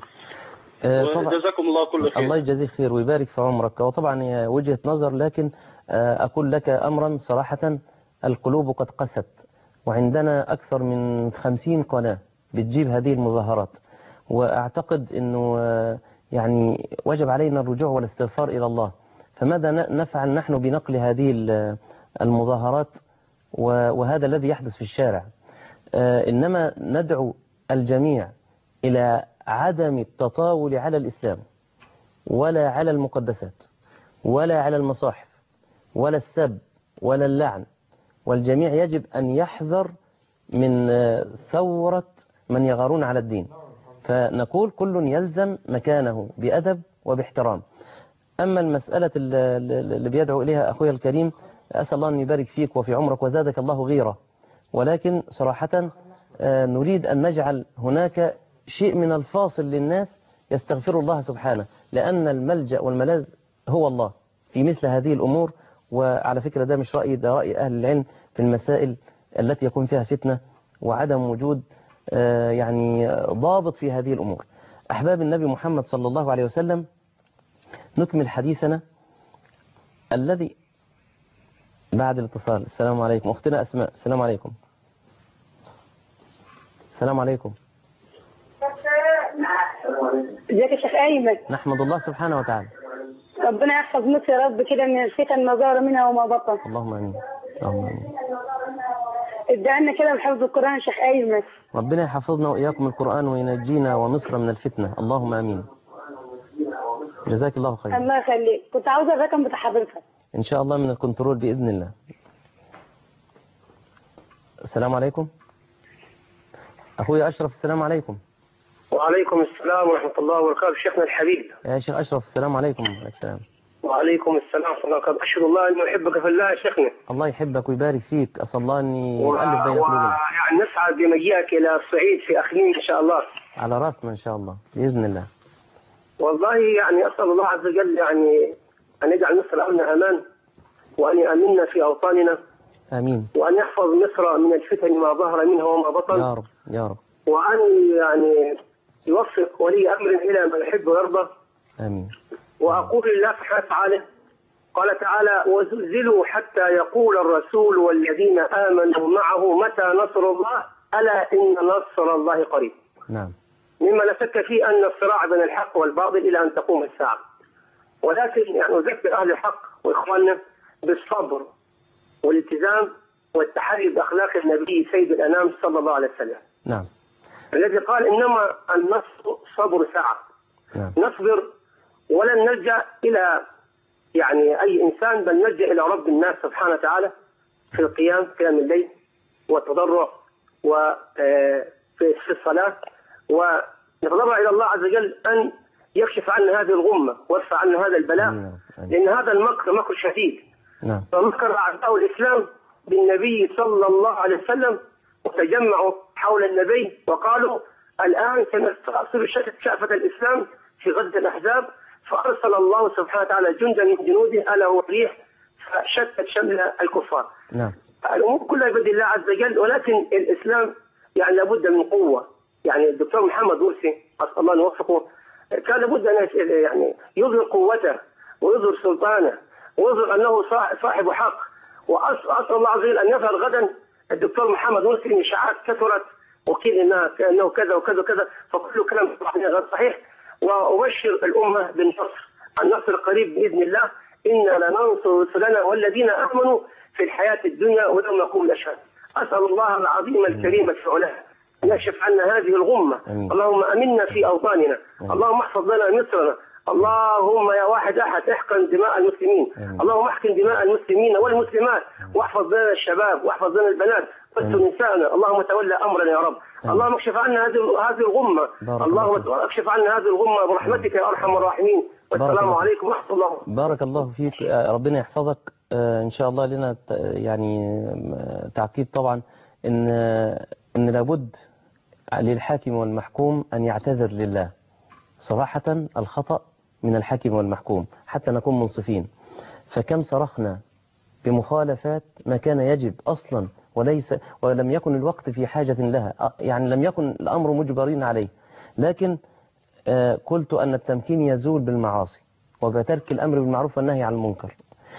جزاكم الله كل خير. الله يجزيك خير ويبارك في عمرك. وطبعا هي وجهة نظر، لكن أقول لك أمرا صراحة، القلوب قد قست، وعندنا أكثر من 50 قناة بتجيب هذه المظاهرات، وأعتقد أنه يعني وجب علينا الرجوع والاستغفار إلى الله. فماذا نفعل نحن بنقل هذه المظاهرات وهذا الذي يحدث في الشارع؟ إنما ندعو الجميع إلى عدم التطاول على الإسلام ولا على المقدسات ولا على المصاحف ولا السب ولا اللعن، والجميع يجب أن يحذر من ثورة من يغارون على الدين. فنقول كل يلزم مكانه بأدب وباحترام. أما المسألة اللي بيدعو إليها أخوي الكريم، أسأل الله أن يبارك فيك وفي عمرك وزادك الله غيرة، ولكن صراحة نريد أن نجعل هناك شيء من الفاصل للناس يستغفر الله سبحانه، لأن الملجأ والملاذ هو الله في مثل هذه الأمور. وعلى فكرة ده مش رأيي، ده رأي أهل العلم في المسائل التي يكون فيها فتنة وعدم وجود يعني ضابط في هذه الأمور. أحباب النبي محمد صلى الله عليه وسلم، نكمل حديثنا الذي بعد الاتصال. السلام عليكم أختنا أسماء. السلام عليكم. السلام عليكم. ازيك يا شيخ أيمن؟ نحمد الله سبحانه وتعالى. ربنا يحفظ مصر يا رب كده من الفتن ما ظهر منها وما بطن. اللهم امين. اللهم امين. ادعنا كده بحفظ القرآن يا شيخ أيمن. ربنا يحفظنا وإياكم القرآن وينجينا ومصر من الفتنة. اللهم امين. جزاك الله خير. الله يخليك. كنت عاوزة الرقم بتاع حضرتك. إن شاء الله من الكنترول بإذن الله. السلام عليكم. أخوي أشرف. السلام عليكم. وعليكم السلام ورحمة الله وبركاته. شيخنا الحبيب يا شيخ أشرف. السلام عليكم. وعليكم السلام. وعليكم السلام ورحمة الله وبركاته. أشهد الله أنه يحبك في الله يا شيخنا. الله يحبك ويبارك فيك. أسأل الله أن يؤلف بين قلوبنا. يعني نسعد بمجيئك إلى الصعيد في أخنين إن شاء الله. على رأسنا إن شاء الله بإذن الله. والله يعني أسأل الله عز وجل يعني أن يجعل مصر أمن أمان، وأن يأمننا في أوطاننا. آمين. وأن يحفظ مصر من الفتن ما ظهر منها وما بطن. يا رب يا رب. وأن يعني يوفق ولي أمر إلى ما يحب ويرضى. آمين. وأقول لله سبحانه وتعالى، قال تعالى: وزلزلوا حتى يقول الرسول والذين آمنوا معه متى نصر الله ألا إن نصر الله قريب. نعم. مما لا شك فيه أن الصراع بين الحق والباطل إلى أن تقوم الساعة، ولكن يعني أذكر أهل الحق وإخواننا بالصبر والالتزام والتحري بأخلاق النبي سيد الأنام صلى الله عليه وسلم. نعم. الذي قال: إنما النصر صبر ساعة. نعم. نصبر ولن نلجأ إلى يعني أي إنسان، بل نلجأ إلى رب الناس سبحانه وتعالى في القيام، قيام الليل والتضرع وفي الصلاة، ونتضرع إلى الله عز وجل أن يكشف عنا هذه الغمة ويرفع عنا هذا البلاء. لأن هذا المكر مكر شديد. فمكر أعداء الإسلام بالنبي صلى الله عليه وسلم، وتجمعوا حول النبي وقالوا: الآن سنستأصل شأفة الإسلام في غزة الأحزاب، فأرسل الله سبحانه وتعالى جندا من جنوده ألا هو الريح فشتت شمل الكفار. نعم. الأمور كلها بيد الله عز وجل، ولكن الإسلام يعني لابد من قوة. يعني الدكتور محمد مرسي أسأل الله أن يوفقه كان لابد أن يعني يظهر قوته ويظهر سلطانه ويظهر أنه صاحب حق. وأسأل الله عز وجل أن يظهر غدا الدكتور محمد مرسي إن إشاعات كثرت وقيل أنه كذا وكذا وكذا، فكل كلام غير صحيح. وأبشر الأمة بالنصر، النصر قريب بإذن الله. إنا لننصر رسلنا والذين آمنوا في الحياة الدنيا ويوم يقوم الأشهاد. أسأل الله العظيم الكريم في علاه أن يكشف عنا هذه الغمة. اللهم أمنا في أوطاننا، اللهم احفظ لنا مصرنا، اللهم يا واحد أحد احقن دماء المسلمين، اللهم احقن دماء المسلمين والمسلمات، واحفظ لنا الشباب واحفظ لنا البنات واستر نساءنا، اللهم تولى أمرنا يا رب. اللهم اكشف عنا هذه الغمة، اللهم اكشف عنا هذه الغمة برحمتك يا أرحم الراحمين. والسلام عليكم ورحمة الله. بارك الله فيك، ربنا يحفظك. إن شاء الله لنا يعني تعقيب طبعا إن لابد للحاكم والمحكوم أن يعتذر لله صراحة الخطأ من الحاكم والمحكوم حتى نكون منصفين. فكم صرخنا بمخالفات ما كان يجب أصلا ولم يكن الوقت في حاجة لها، يعني لم يكن الأمر مجبرين عليه، لكن قلت أن التمكين يزول بالمعاصي وبترك الأمر بالمعروف والنهي عن المنكر.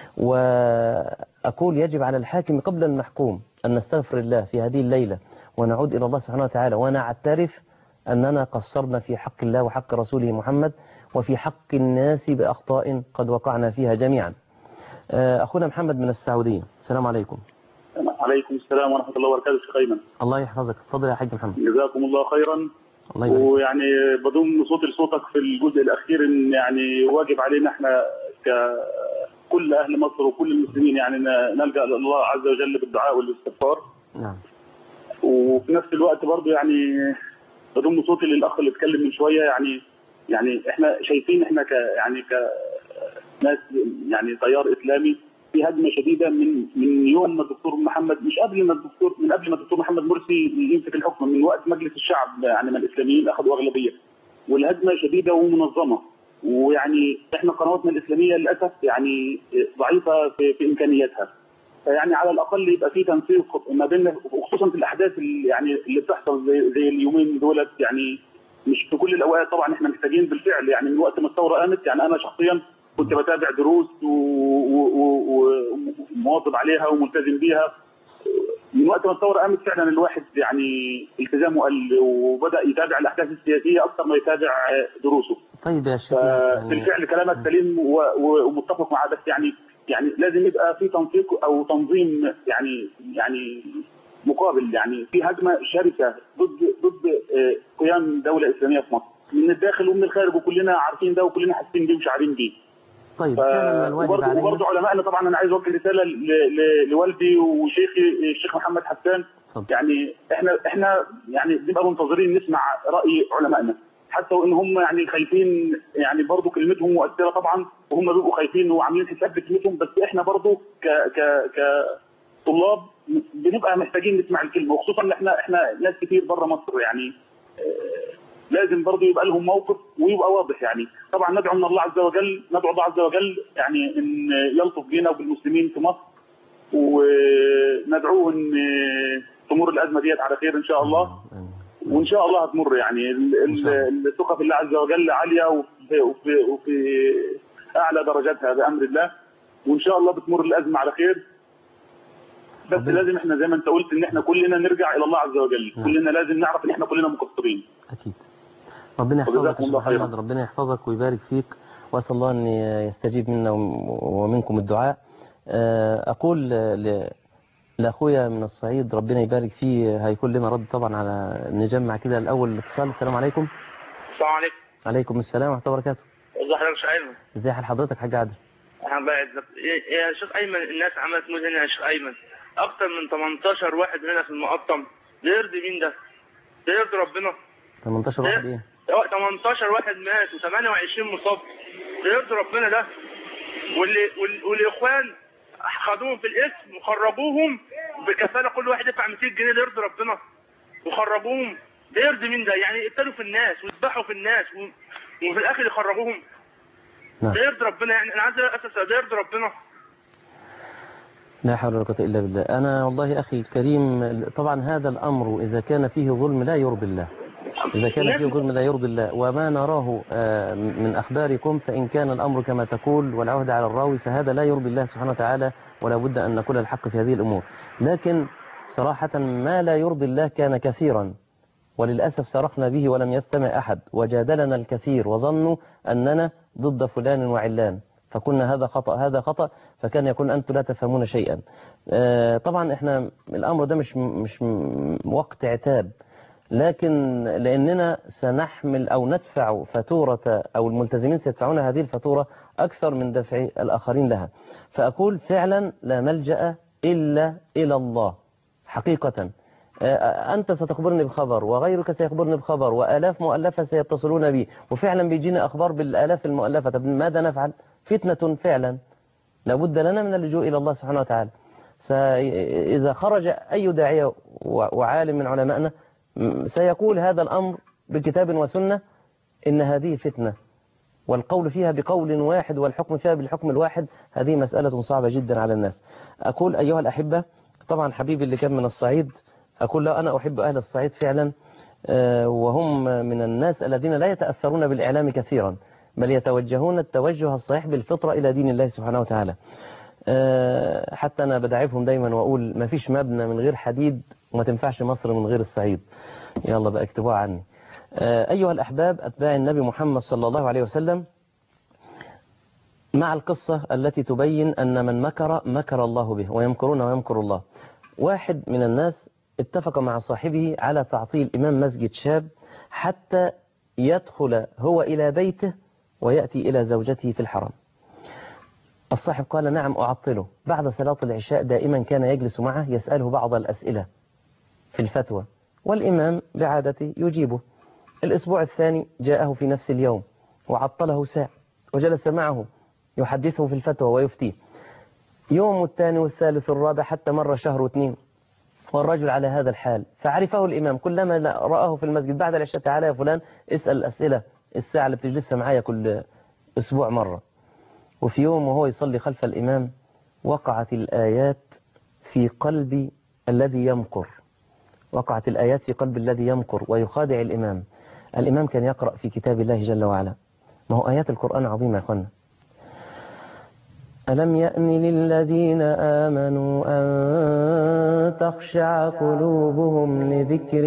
وأقول يجب على الحاكم قبل المحكوم أن نستغفر الله في هذه الليلة ونعود إلى الله سبحانه وتعالى ونعترف أننا قصرنا في حق الله وحق رسوله محمد وفي حق الناس بأخطاء قد وقعنا فيها جميعا. أخونا محمد من السعودية، السلام عليكم. عليكم السلام ورحمة الله وبركاته. شيخ أيمن الله يحفظك، تفضل يا حاج محمد. جزاكم الله خيرا. الله يبارك. ويعني بضم صوتي لصوتك في الجزء الأخير إن يعني واجب علينا احنا ككل أهل مصر وكل المسلمين يعني نلجأ لله عز وجل بالدعاء والاستغفار. نعم. وفي نفس الوقت برضه يعني بضم صوتي للأخ اللي اتكلم من شوية، يعني احنا شايفين احنا كناس يعني تيار إسلامي في هجمة شديدة من يوم ما الدكتور محمد من قبل ما الدكتور محمد مرسي يمسك الحكم، من وقت مجلس الشعب يعني ما الإسلاميين أخذوا أغلبية، والهجمة شديدة ومنظمة. ويعني احنا قنواتنا الإسلامية للأسف يعني ضعيفة في إمكانياتها، يعني على الأقل يبقى في تنسيق ما بيننا، وخصوصا في الأحداث اللي بتحصل زي اليومين دولت. يعني مش في كل الأوقات طبعا احنا محتاجين بالفعل، يعني من وقت ما الثورة قامت يعني أنا شخصيا كنت بتابع دروس ومواظب عليها وملتزم بيها. من وقت ما الثوره قامت فعلا الواحد يعني التزامه قل وبدا يتابع الاحداث السياسيه اكثر ما يتابع دروسه. طيب يا شيخ، بالفعل كلامك سليم ومتفق معاه، بس يعني لازم يبقى في تنسيق او تنظيم يعني مقابل. يعني في هجمه شرسه ضد قيام دوله اسلاميه في مصر من الداخل ومن الخارج، وكلنا عارفين ده وكلنا حاسين بيه وشعارين بيه. طيب كان من الواجب علينا وبرضه علمائنا طبعا انا عايز اوجه رساله لوالدي وشيخي الشيخ محمد حسان. يعني احنا يعني بنبقى منتظرين نسمع راي علمائنا، حتى وان هم يعني خايفين، يعني برضه كلمتهم مؤثره طبعا وهم بيبقوا خايفين وعاملين حساب لكلمتهم، بس احنا برضه كطلاب بنبقى محتاجين نسمع الكلمه، وخصوصا ان احنا ناس كتير بره مصر يعني لازم برضه يبقى لهم موقف ويبقى واضح. يعني طبعا ندعو الله عز وجل يعني ان يلطف بينا وبالمسلمين في مصر، وندعوه ان تمر الازمه ديت على خير ان شاء الله، وان شاء الله هتمر. يعني الثقه في الله عز وجل عاليه وفي اعلى درجاتها بامر الله، وان شاء الله بتمر الازمه على خير. بس لازم احنا زي ما انت قلت ان احنا كلنا نرجع الى الله عز وجل. كلنا لازم نعرف ان احنا كلنا مقصرين. اكيد. ربنا يحفظك يا محمد، ربنا يحفظك ويبارك فيك، واسال الله ان يستجيب منا ومنكم الدعاء. اقول لاخويا من الصعيد ربنا يبارك فيه، هيكون لنا رد طبعا على نجمع كده الاول الاتصال. السلام عليكم. السلام عليكم. عليكم السلام ورحمه الله وبركاته. ازي حضرتك يا شيخ ايمن؟ ازي حال حضرتك حاج عادل؟ يا شيخ ايمن الناس عملت موت هنا يا شيخ ايمن، اكتر من 18 واحد هنا في المقطم. ده يرضي مين ده؟ ده يرضي ربنا؟ 18 واحد ايه؟ 18 واحد مات و28 مصاب. ده يرضي ربنا ده؟ والاخوان خدوهم في الاسم وخربوهم بكفاله، كل واحد يدفع 200 جنيه. ده يرضي ربنا؟ وخربوهم. ده يرضي مين ده؟ يعني يقتلوا في الناس ويذبحوا في الناس وفي الاخر يخربوهم. ده يرضي ربنا؟ يعني انا عايز اسال، ده يرضي ربنا؟ لا حول ولا قوة إلا بالله. أنا والله أخي الكريم طبعا هذا الأمر إذا كان فيه ظلم لا يرضي الله، إذا كان فيه ظلم لا يرضي الله. وما نراه من أخباركم فإن كان الأمر كما تقول والعهد على الراوي فهذا لا يرضي الله سبحانه وتعالى، ولا بد أن نقول الحق في هذه الأمور. لكن صراحة ما لا يرضي الله كان كثيرا، وللأسف صرخنا به ولم يستمع أحد، وجادلنا الكثير وظنوا أننا ضد فلان وعلان، فكنا هذا خطأ هذا خطأ، فكان يقول أنتم لا تفهمون شيئا. طبعا احنا الأمر ده مش وقت عتاب، لكن لأننا سنحمل أو ندفع فاتورة، أو الملتزمين سيدفعون هذه الفاتورة أكثر من دفع الآخرين لها. فأقول فعلا لا ملجأ إلا إلى الله حقيقة. أنت ستخبرني بخبر وغيرك سيخبرني بخبر وآلاف مؤلفة سيتصلون بي، وفعلا بيجينا أخبار بالآلاف المؤلفة. طب ماذا نفعل؟ فتنة فعلا، لابد لنا من اللجوء إلى الله سبحانه وتعالى. إذا خرج أي داعية وعالم من علمائنا سيقول هذا الأمر بكتاب وسنة إن هذه فتنة، والقول فيها بقول واحد والحكم فيها بالحكم الواحد، هذه مسألة صعبة جدا على الناس. أقول أيها الأحبة، طبعا حبيبي اللي كان من الصعيد، أقول له أنا أحب أهل الصعيد فعلا، وهم من الناس الذين لا يتأثرون بالإعلام كثيرا، بل يتوجهون التوجه الصحيح بالفطرة إلى دين الله سبحانه وتعالى. حتى أنا بدعفهم دايما وأقول ما فيش مبنى من غير حديد، وما تنفعش مصر من غير الصعيد. يلا بقى اكتبوها عني. أيها الأحباب أتباع النبي محمد صلى الله عليه وسلم، مع القصة التي تبين أن من مكر الله به، ويمكرون ويمكر الله. واحد من الناس اتفق مع صاحبه على تعطيل إمام مسجد شاب حتى يدخل هو إلى بيته ويأتي إلى زوجته في الحرم. الصاحب قال نعم أعطله. بعد صلاة العشاء دائما كان يجلس معه يسأله بعض الأسئلة في الفتوى، والإمام بعادته يجيبه. الأسبوع الثاني جاءه في نفس اليوم وعطله ساعة وجلس معه يحدثه في الفتوى ويفتيه. يوم الثاني والثالث والرابع حتى مر شهر واثنين والرجل على هذا الحال، فعرفه الإمام كلما رآه في المسجد بعد العشاء تعالى يا فلان اسأل الأسئلة الساعة اللي بتجلسها معايا كل أسبوع مرة. وفي يوم وهو يصلي خلف الإمام وقعت الآيات في قلب الذي يمكر، وقعت الآيات في قلب الذي يمكر ويخادع الإمام. الإمام كان يقرأ في كتاب الله جل وعلا، ما هو آيات القرآن عظيمة يا أخوانا. ألم يأن للذين آمنوا أن تخشع قلوبهم لذكر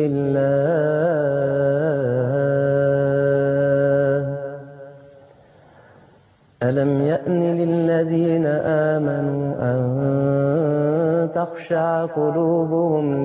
الله، ألم يأن للذين آمنوا أن تخشع قلوبهم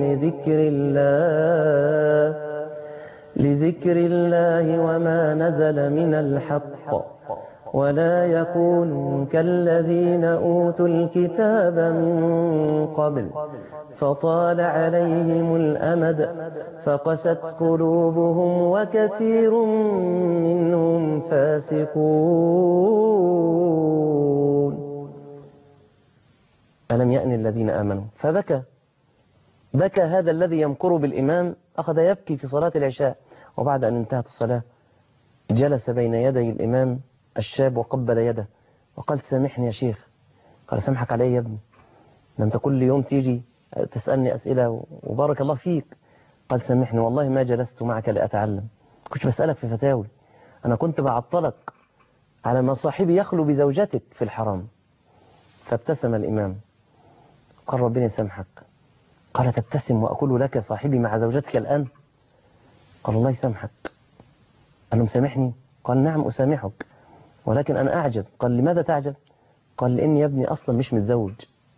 لذكر الله وما نزل من الحق، ولا يكونوا كالذين أوتوا الكتاب من قبل فطال عليهم الأمد فقست قلوبهم وكثير منهم فاسقون. ألم يأن الذين آمنوا، فبكى هذا الذي يمكر بالإمام، أخذ يبكي في صلاة العشاء. وبعد أن انتهت الصلاة جلس بين يدي الإمام الشاب وقبل يده وقال سامحني يا شيخ. قال سامحك علي يا ابني، ده انت كل يوم تيجي تسألني أسئلة وبارك الله فيك. قال سامحني والله ما جلست معك لأتعلم، كنت بسألك في فتاوي، أنا كنت بعطلك على ما صاحبي يخلو بزوجتك في الحرام. فابتسم الإمام قال ربنا يسامحك. قال تبتسم وأقول لك صاحبي مع زوجتك الآن؟ قال الله يسامحك. قال له مسامحني؟ قال نعم أسامحك، ولكن أنا أعجب. قال لماذا تعجب؟ قال لأني يا ابني أصلا مش متزوج.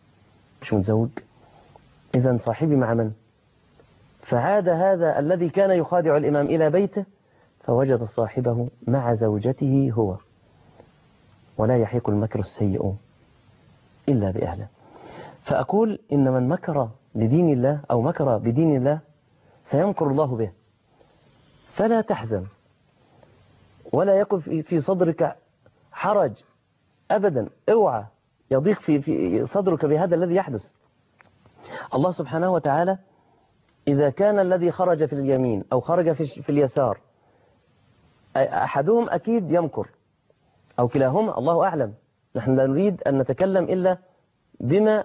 إذن صاحبي مع من؟ فعاد هذا الذي كان يخادع الإمام إلى بيته فوجد صاحبه مع زوجته هو. ولا يحيق المكر السيء إلا بأهله. فأقول إن من مكر لدين الله أو مكر بدين الله سيمكر الله به، فلا تحزن ولا يكن في صدرك حرج أبدا. اوعى يضيق في صدرك بهذا الذي يحدث. الله سبحانه وتعالى إذا كان الذي خرج في اليمين أو خرج في اليسار، أحدهم أكيد يمكر، أو كلاهما، الله أعلم. نحن لا نريد أن نتكلم إلا بما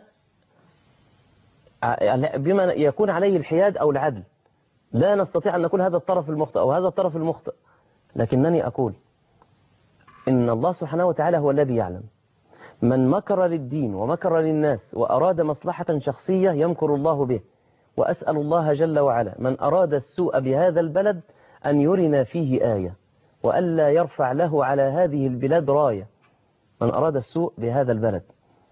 يكون عليه الحياد أو العدل. لا نستطيع أن نقول هذا الطرف المخطئ أو هذا الطرف المخطئ، لكنني أقول إن الله سبحانه وتعالى هو الذي يعلم. من مكر للدين ومكر للناس وأراد مصلحة شخصية يمكر الله به. وأسأل الله جل وعلا من أراد السوء بهذا البلد أن يرنا فيه آية، وألا يرفع له على هذه البلاد راية. من أراد السوء بهذا البلد.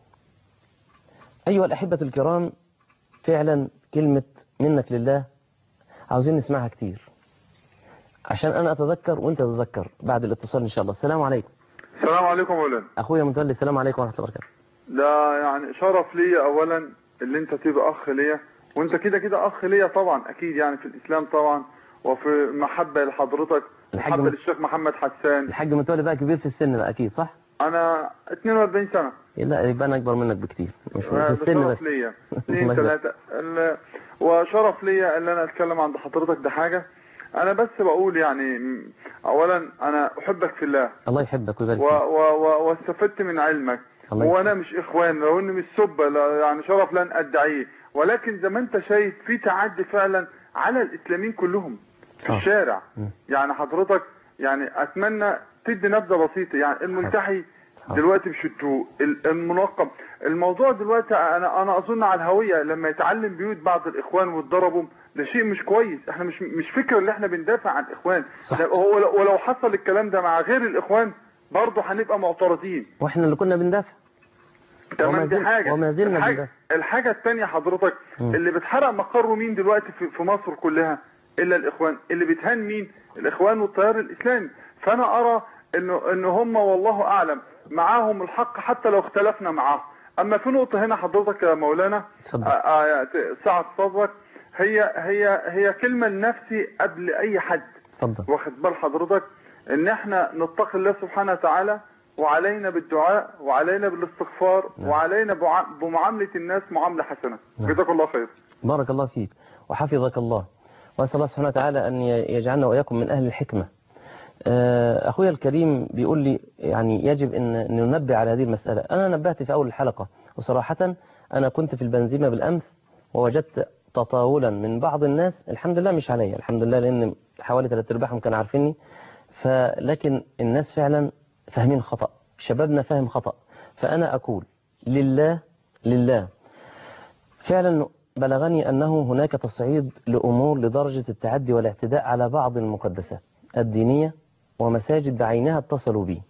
أيها الأحبة الكرام، فعلا كلمة منك لله عاوزين نسمعها كتير، عشان أنا أتذكر وأنت تتذكر بعد الاتصال إن شاء الله. السلام عليكم. السلام عليكم مولانا. أخويا متولي، السلام عليكم ورحمة الله وبركاته. ده يعني شرف لي أولا اللي أنت تبقى أخ ليا، وأنت كده كده أخ ليا طبعا أكيد، يعني في الإسلام طبعا، وفي محبة لحضرتك، محبة للشيخ محمد حسان. الحاج متولي بقى كبير في السن بقى أكيد، صح؟ أنا 42 سنة. لا يبقى أنا أكبر منك بكتير، مش في السن بس. شرف ليا 2 3 وشرف ليا ان انا اتكلم عند حضرتك. ده حاجة انا بس بقول يعني اولا انا احبك في الله. الله يحبك ويبارك فيك. واستفدت من علمك، وانا مش اخوان، لو اني مش سبة يعني شرف لن ادعيه، ولكن زي ما انت شايف في تعدي فعلا على الاسلاميين كلهم في الشارع. يعني حضرتك يعني اتمنى تدي نبذة بسيطة. يعني الملتحي دلوقتي بشتوه، المنقب، الموضوع دلوقتي انا اظن على الهوية لما يتعلم بيوت بعض الاخوان واتضربوا، ده شيء مش كويس. احنا مش فكرة اللي احنا بندافع عن الاخوان، ولو حصل الكلام ده مع غير الاخوان برضه هنبقى معترضين، واحنا اللي كنا بندافع. تمام. دي حاجة. وما زلنا بندافع. الحاجة الثانية حضرتك، اللي بتحرق مقره مين دلوقتي في مصر كلها الا الاخوان؟ اللي بيتهان مين؟ الاخوان والتيار الاسلامي. فانا ارى انه هم والله اعلم معاهم الحق حتى لو اختلفنا معاه. اما في نقطة هنا حضرتك يا مولانا سعة صدرك، هي كلمة لنفسي قبل اي حد. واخد بال حضرتك ان احنا نتقي الله سبحانه وتعالى، وعلينا بالدعاء، وعلينا بالاستغفار، وعلينا بمعاملة الناس معاملة حسنة. جزاك الله خير. بارك الله فيك وحفظك الله، وأسأل الله سبحانه وتعالى أن يجعلنا وإياكم من أهل الحكمة. أخويا الكريم بيقول لي يعني يجب أن ننبه على هذه المسألة. أنا نبهت في أول الحلقة، وصراحة أنا كنت في البنزيمة بالأمس ووجدت تطاولا من بعض الناس، الحمد لله مش عليا، الحمد لله، لأن حوالي 3/4 كانوا عارفيني، لكن الناس فعلا فاهمين خطأ، شبابنا فاهم خطأ. فأنا أقول لله فعلا بلغني أنه هناك تصعيد لأمور لدرجة التعدي والاعتداء على بعض المقدسات الدينية ومساجد بعينها اتصلوا بي،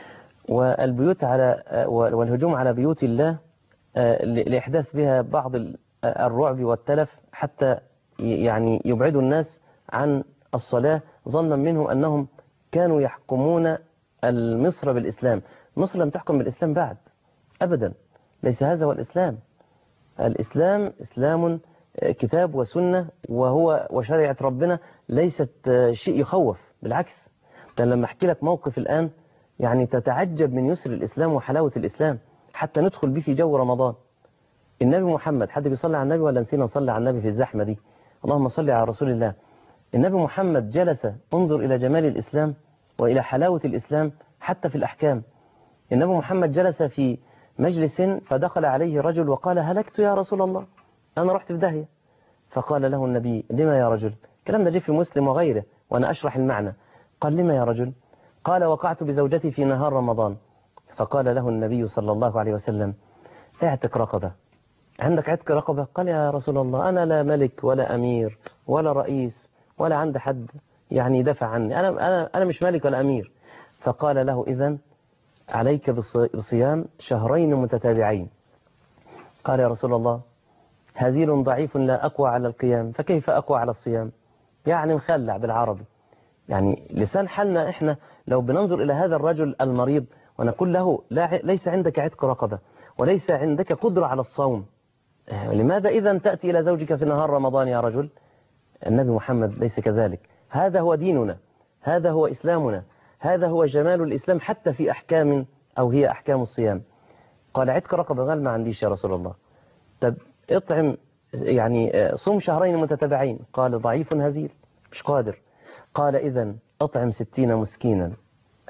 والهجوم على بيوت الله لإحداث بها بعض الرعب والتلف، حتى يعني يبعدوا الناس عن الصلاة ظنا منهم أنهم كانوا يحكمون مصر بالإسلام. مصر لم تحكم بالإسلام بعد أبدا، ليس هذا هو الإسلام. الإسلام إسلام كتاب وسنة وشريعة ربنا، ليست شيء يخوف، بالعكس. لما أحكي لك موقف الآن يعني تتعجب من يسر الإسلام وحلاوة الإسلام، حتى ندخل به في جو رمضان. النبي محمد، حد بيصلي على النبي ولا نسينا نصلي على النبي في الزحمة دي؟ اللهم صل على رسول الله. النبي محمد جلس، انظر إلى جمال الإسلام وإلى حلاوة الإسلام حتى في الأحكام. النبي محمد جلس في مجلس فدخل عليه رجل وقال: هلكت يا رسول الله، أنا رحت في داهية. فقال له النبي: لما يا رجل؟ الكلام ده جه في مسلم وغيره، وأنا أشرح المعنى. قال: لما يا رجل؟ قال: وقعت بزوجتي في نهار رمضان. فقال له النبي صلى الله عليه وسلم: اعتق رقبة. عندك عتق رقبة؟ قال: يا رسول الله أنا لا ملك ولا أمير ولا رئيس ولا عندي حد يعني يدافع عني، أنا مش ملك ولا أمير. فقال له: إذن عليك بصيام شهرين متتابعين. قال: يا رسول الله هزيل ضعيف لا أقوى على القيام، فكيف أقوى على الصيام؟ يعني مخلع بالعربي. يعني لسان حالنا إحنا لو بننظر إلى هذا الرجل المريض ونقول له: ليس عندك عتق رقبة وليس عندك قدرة على الصوم، لماذا إذن تأتي إلى زوجك في نهار رمضان يا رجل؟ النبي محمد ليس كذلك. هذا هو ديننا، هذا هو إسلامنا، هذا هو جمال الإسلام حتى في أحكام أو هي أحكام الصيام. قال: عتق رقبة. قال: ما عنديش يا رسول الله. طب اطعم يعني صوم شهرين متتابعين. قال: ضعيف هزيل مش قادر. قال: إذن اطعم 60 مسكينا.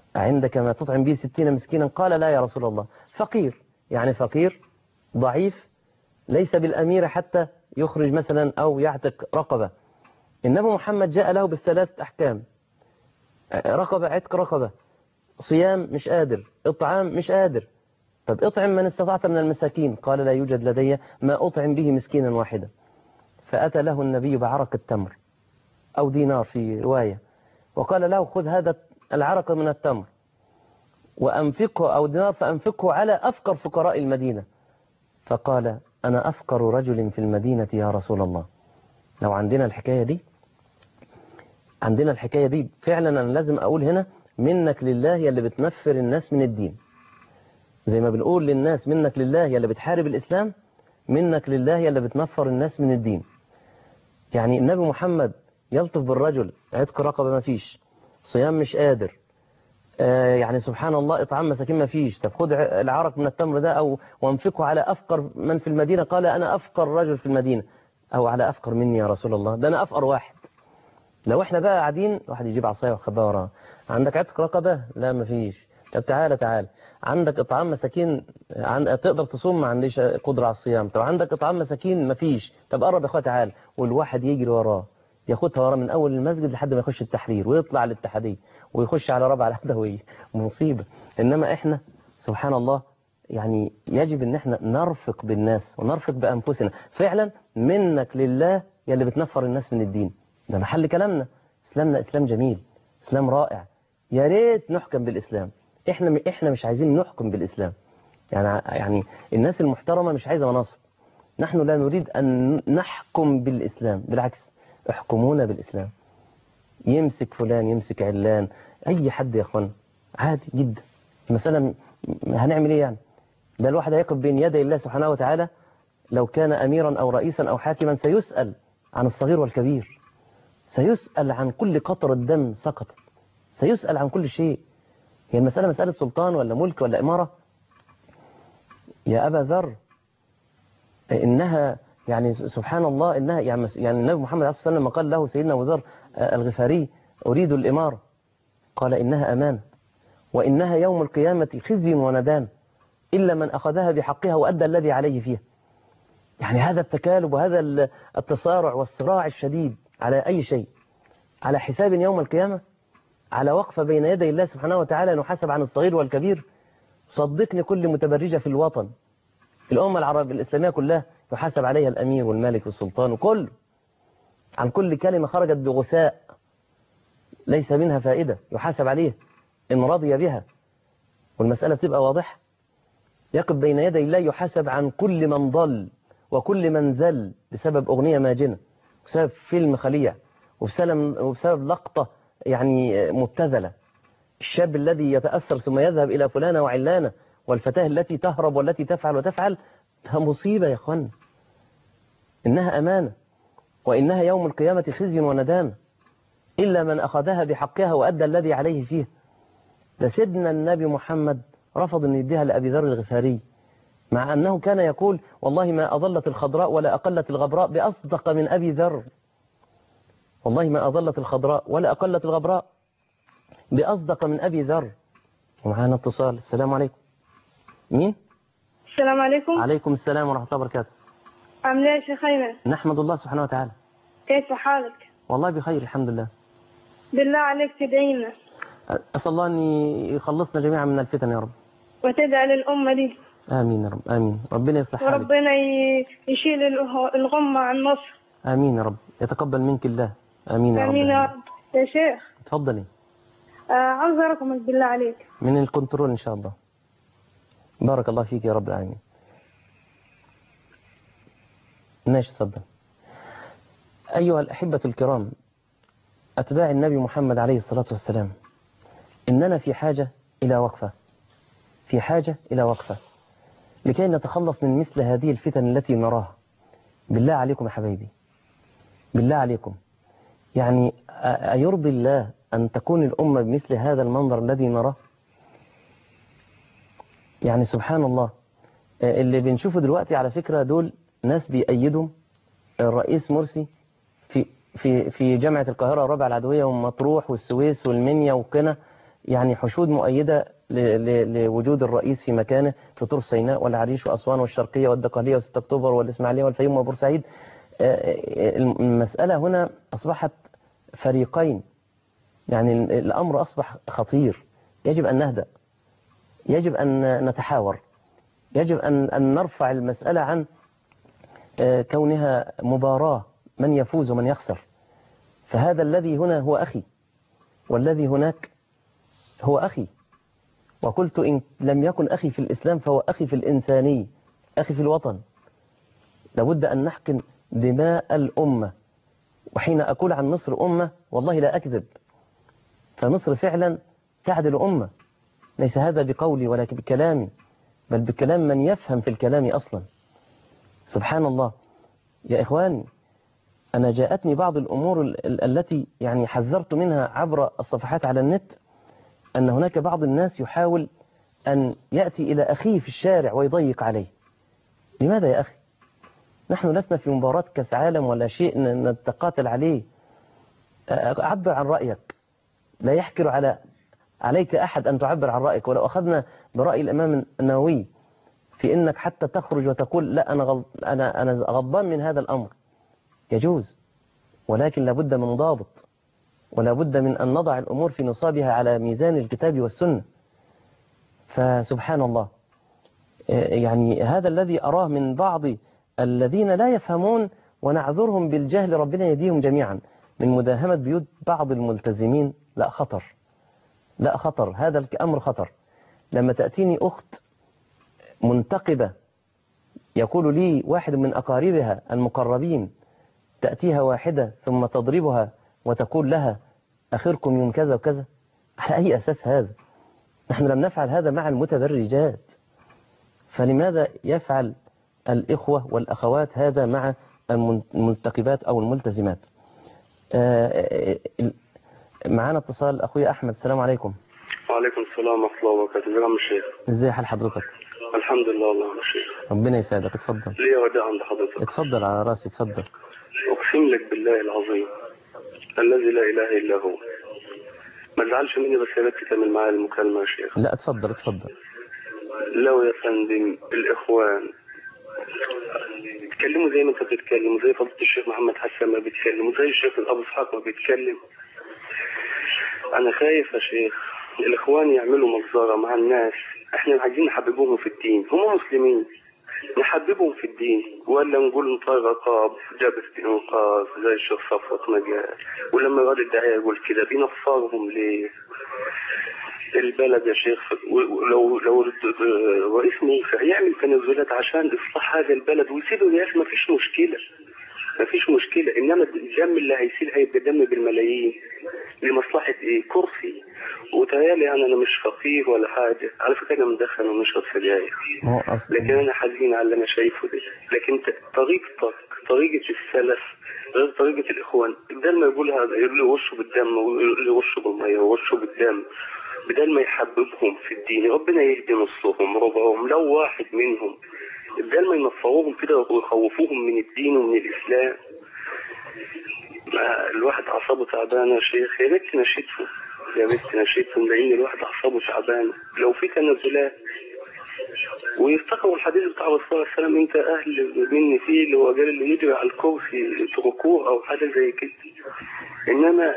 عندك ما تطعم به 60 مسكينا؟ قال لا يا رسول الله. فقير، يعني فقير ضعيف ليس بالأمير حتى يخرج مثلا أو يعتق رقبة. النبي محمد جاء له بالثلاث أحكام: رقبة، عتق رقبة، صيام مش قادر، إطعام مش قادر. طب اطعم من استطعت من المساكين. قال لا يوجد لدي ما أطعم به مسكينا واحدا. فأتى له النبي بعرق التمر أو دينار في رواية، وقال له خذ هذا العرق من التمر وأنفقه، أو دينار فأنفقه على أفقر فقراء المدينة. فقال أنا أفقر رجل في المدينة يا رسول الله. لو عندنا الحكاية دي فعلا أنا لازم أقول هنا منك لله يا اللي بتنفر الناس من الدين. زي ما بنقول للناس منك لله يا اللي بتحارب الإسلام، منك لله يا اللي بتنفر الناس من الدين. يعني النبي محمد يلطف بالرجل، عتق رقبة ما فيش، صيام مش قادر، يعني سبحان الله إطعام مساكين ما فيش، طب خد العرق من التمر ده أو وانفقه على أفقر من في المدينة. قال أنا أفقر رجل في المدينة، أو على أفقر مني يا رسول الله، ده أنا أفقر واحد. لو احنا بقى قاعدين واحد يجيب عصاية وخباها وراه، عندك عتق رقبة؟ لا ما فيش. طب تعالى عندك إطعام مساكين؟ تقدر تصوم؟ ما عنديش قدرة على الصيام. طب عندك إطعام مساكين؟ ما فيش. طب قرب يا أخويا تعال، والواحد يجري وراه ياخدها وراه من أول المسجد لحد ما يخش التحرير ويطلع للاتحادية ويخش على رابعة العدوية، مصيبة. إنما إحنا سبحان الله يعني يجب إن إحنا نرفق بالناس ونرفق بأنفسنا. فعلا منك لله يا اللي بتنفر الناس من الدين. ده محل كلامنا. إسلامنا إسلام جميل، إسلام رائع، يا ريت نحكم بالإسلام. إحنا مش عايزين نحكم بالإسلام. يعني الناس المحترمة مش عايزة مناصب. نحن لا نريد أن نحكم بالإسلام، بالعكس احكمونا بالإسلام. يمسك فلان يمسك علان أي حد يا أخوان عادي جدا. المسألة هنعمل إيه يعني؟ ده الواحد هيقف بين يدي الله سبحانه وتعالى لو كان أميرا أو رئيسا أو حاكما، سيسأل عن الصغير والكبير، سيسأل عن كل قطرة دم سقطت، سيسأل عن كل شيء. هي المسألة مسألة سلطان ولا ملك ولا إمارة؟ يا أبا ذر إنها يعني سبحان الله إنها يعني النبي محمد عليه الصلاة والسلام قال له سيدنا أبو ذر الغفاري أريد الإمارة، قال إنها أمانة وإنها يوم القيامة خزي وندام إلا من أخذها بحقها وأدى الذي عليه فيها. يعني هذا التكالب وهذا التصارع والصراع الشديد على أي شيء، على حساب يوم القيامة، على وقفة بين يدي الله سبحانه وتعالى نحاسب عن الصغير والكبير. صدقني كل متبرجة في الوطن، الأمة العربية الإسلامية كلها يحاسب عليها الأمير والملك والسلطان وكل عن كل كلمة خرجت بغثاء ليس منها فائدة، يحاسب عليه إن رضي بها، والمسألة تبقى واضحة. يقف بين يدي الله يحاسب عن كل من ضل وكل من زل بسبب أغنية ماجنة، بسبب فيلم خليع، وبسبب لقطة يعني مبتذلة. الشاب الذي يتأثر ثم يذهب إلى فلانة وعلانة، والفتاة التي تهرب والتي تفعل وتفعل، مصيبة يا أخوان. إنها أمانة وإنها يوم القيامة خزي وندامة إلا من أخذها بحقها وأدى الذي عليه فيها. لسيدنا النبي محمد رفض أن يديها لأبي ذر الغفاري، مع أنه كان يقول والله ما أضلت الخضراء ولا أقلت الغبراء بأصدق من أبي ذر. والله ما أضلت الخضراء ولا أقلت الغبراء بأصدق من أبي ذر. ومعانا اتصال. السلام عليكم. مين؟ السلام عليكم. عليكم السلام ورحمة الله وبركاته. عامل ايه يا شيخ أيمن؟ نحمد الله سبحانه وتعالى. كيف حالك؟ والله بخير الحمد لله. بالله عليك تدعينا. أسأل الله أن يخلصنا جميعا من الفتن يا رب، وتدعي للأمة دي. آمين يا رب. آمين. ربنا يصلح حالك، وربنا يشيل الغمة عن مصر. آمين يا رب. يتقبل منك الله. آمين يا رب. آمين يا رب. يا شيخ تفضلي. عاوز رقمك بالله عليك. من الكنترول إن شاء الله. بارك الله فيك يا رب العالمين. ماشي تفضل. أيها الأحبة الكرام، أتباع النبي محمد عليه الصلاة والسلام، إننا في حاجة إلى وقفة، في حاجة إلى وقفة لكي نتخلص من مثل هذه الفتن التي نراها. بالله عليكم يا حبايبي، بالله عليكم، يعني أيرضي الله أن تكون الأمة بمثل هذا المنظر الذي نراه؟ يعني سبحان الله. اللي بنشوفه دلوقتي على فكرة دول ناس بيأيدوا الرئيس مرسي في جامعة القاهرة الرابعة العدوية ومطروح والسويس والمنيا وقنا. يعني حشود مؤيدة لوجود الرئيس في مكانه في طور سيناء والعريش وأسوان والشرقية والدقهلية و6 أكتوبر والإسماعيلية والفيوم وبورسعيد. المسألة هنا أصبحت فريقين، يعني الأمر أصبح خطير. يجب أن نهدأ، يجب أن نتحاور، يجب أن نرفع المسألة عن كونها مباراة من يفوز ومن يخسر. فهذا الذي هنا هو أخي، والذي هناك هو أخي. وقلت إن لم يكن أخي في الإسلام فهو أخي في الإنساني، أخي في الوطن. لابد أن نحقن دماء الأمة. وحين أقول عن مصر أمة والله لا أكذب، فمصر فعلا تعدل أمة. ليس هذا بقولي ولا بكلامي، بل بكلام من يفهم في الكلام أصلا. سبحان الله يا إخواني، أنا جاءتني بعض الأمور التي يعني حذرت منها عبر الصفحات على النت، أن هناك بعض الناس يحاول أن يأتي إلى أخيه في الشارع ويضيق عليه. لماذا يا أخي؟ نحن لسنا في مباراة كأس عالم ولا شيء نتقاتل عليه. عبر عن رأيك، لا يحكر عليك أحد أن تعبر عن رأيك. ولو أخذنا برأي الإمام النووي في إنك حتى تخرج وتقول لا أنا غضبان من هذا الأمر، يجوز، ولكن لابد من ضابط، ولابد من أن نضع الأمور في نصابها على ميزان الكتاب والسنة. فسبحان الله، يعني هذا الذي أراه من بعض الذين لا يفهمون، ونعذرهم بالجهل، ربنا يهديهم جميعا، من مداهمة بيوت بعض الملتزمين. لا خطر، لا خطر، هذا الأمر خطر. لما تأتيني أخت منتقبة يقول لي واحد من أقاربها المقربين، تأتيها واحدة ثم تضربها وتقول لها أخركم يوم كذا وكذا، على أي أساس هذا؟ نحن لم نفعل هذا مع المتبرجات، فلماذا يفعل الإخوة والأخوات هذا مع المنتقبات أو الملتزمات؟ معانا اتصال أخوي أحمد. السلام عليكم. وعليكم السلام ورحمة الله وبركاته. ازيك يا عم الشيخ؟ ازي حال حضرتك؟ الحمد لله والله يا عم الشيخ. ربنا يسعدك. اتفضل. ليه وداع عند حضرتك. اتفضل على راسي، اتفضل. أقسم لك بالله العظيم الذي لا إله إلا هو، ما تزعلش مني بس يا ريت تكمل معايا المكالمة يا شيخ. لا اتفضل اتفضل. لو يا فندم الإخوان بيتكلموا زي ما انت بتتكلم، زي فضيلة الشيخ محمد حسن ما بيتكلم، وزي الشيخ أبو إسحاق ما بيتكلم، أنا خايف يا شيخ الإخوان يعملوا مجزرة مع الناس. احنا عايزين نحببوهم في الدين، هم مسلمين، نحببهم في الدين، ولا نقول نطير رقاب جابت انقاذ زي الشيخ صفوت مجال. ولما الراجل الداعية يقول كده بينفرهم ليه؟ البلد يا شيخ، لو رئيس موسى يعمل تنازلات عشان اصلاح هذا البلد ويسيبوا الناس ما فيش مشكلة، ما فيش مشكلة. انما الدم اللي هيسيل هيبقى دم بالملايين لمصلحة ايه؟ كرسي. وتهيالي انا مش فقير ولا حاجة، على فكرة انا مدخن ومشرب سجاير، لكن انا حزين على اللي انا شايفه ده. لكن طريقتك، طريقة السلف غير طريقة الاخوان. بدل ما يقول هذا يقول له وشه بالدم ويقول له وشه بالمية ووشه بالدم، بدل ما يحببهم في الدين ربنا يهدي نصهم ربعهم لو واحد منهم، بدل ما ينفروهم كده ويخوفوهم من الدين ومن الإسلام. الواحد أعصابه تعبانة يا شيخ، يا ريت نشيدهم، يا ريت نشيدهم، لأن الواحد أعصابه تعبانة. لو في تنازلات ويفتكروا الحديث بتاع الرسول صلى الله عليه وسلم، أنت أهل مني فيه اللي هو قال اللي يجري على الكرسي تركوه أو حاجة زي كده. إنما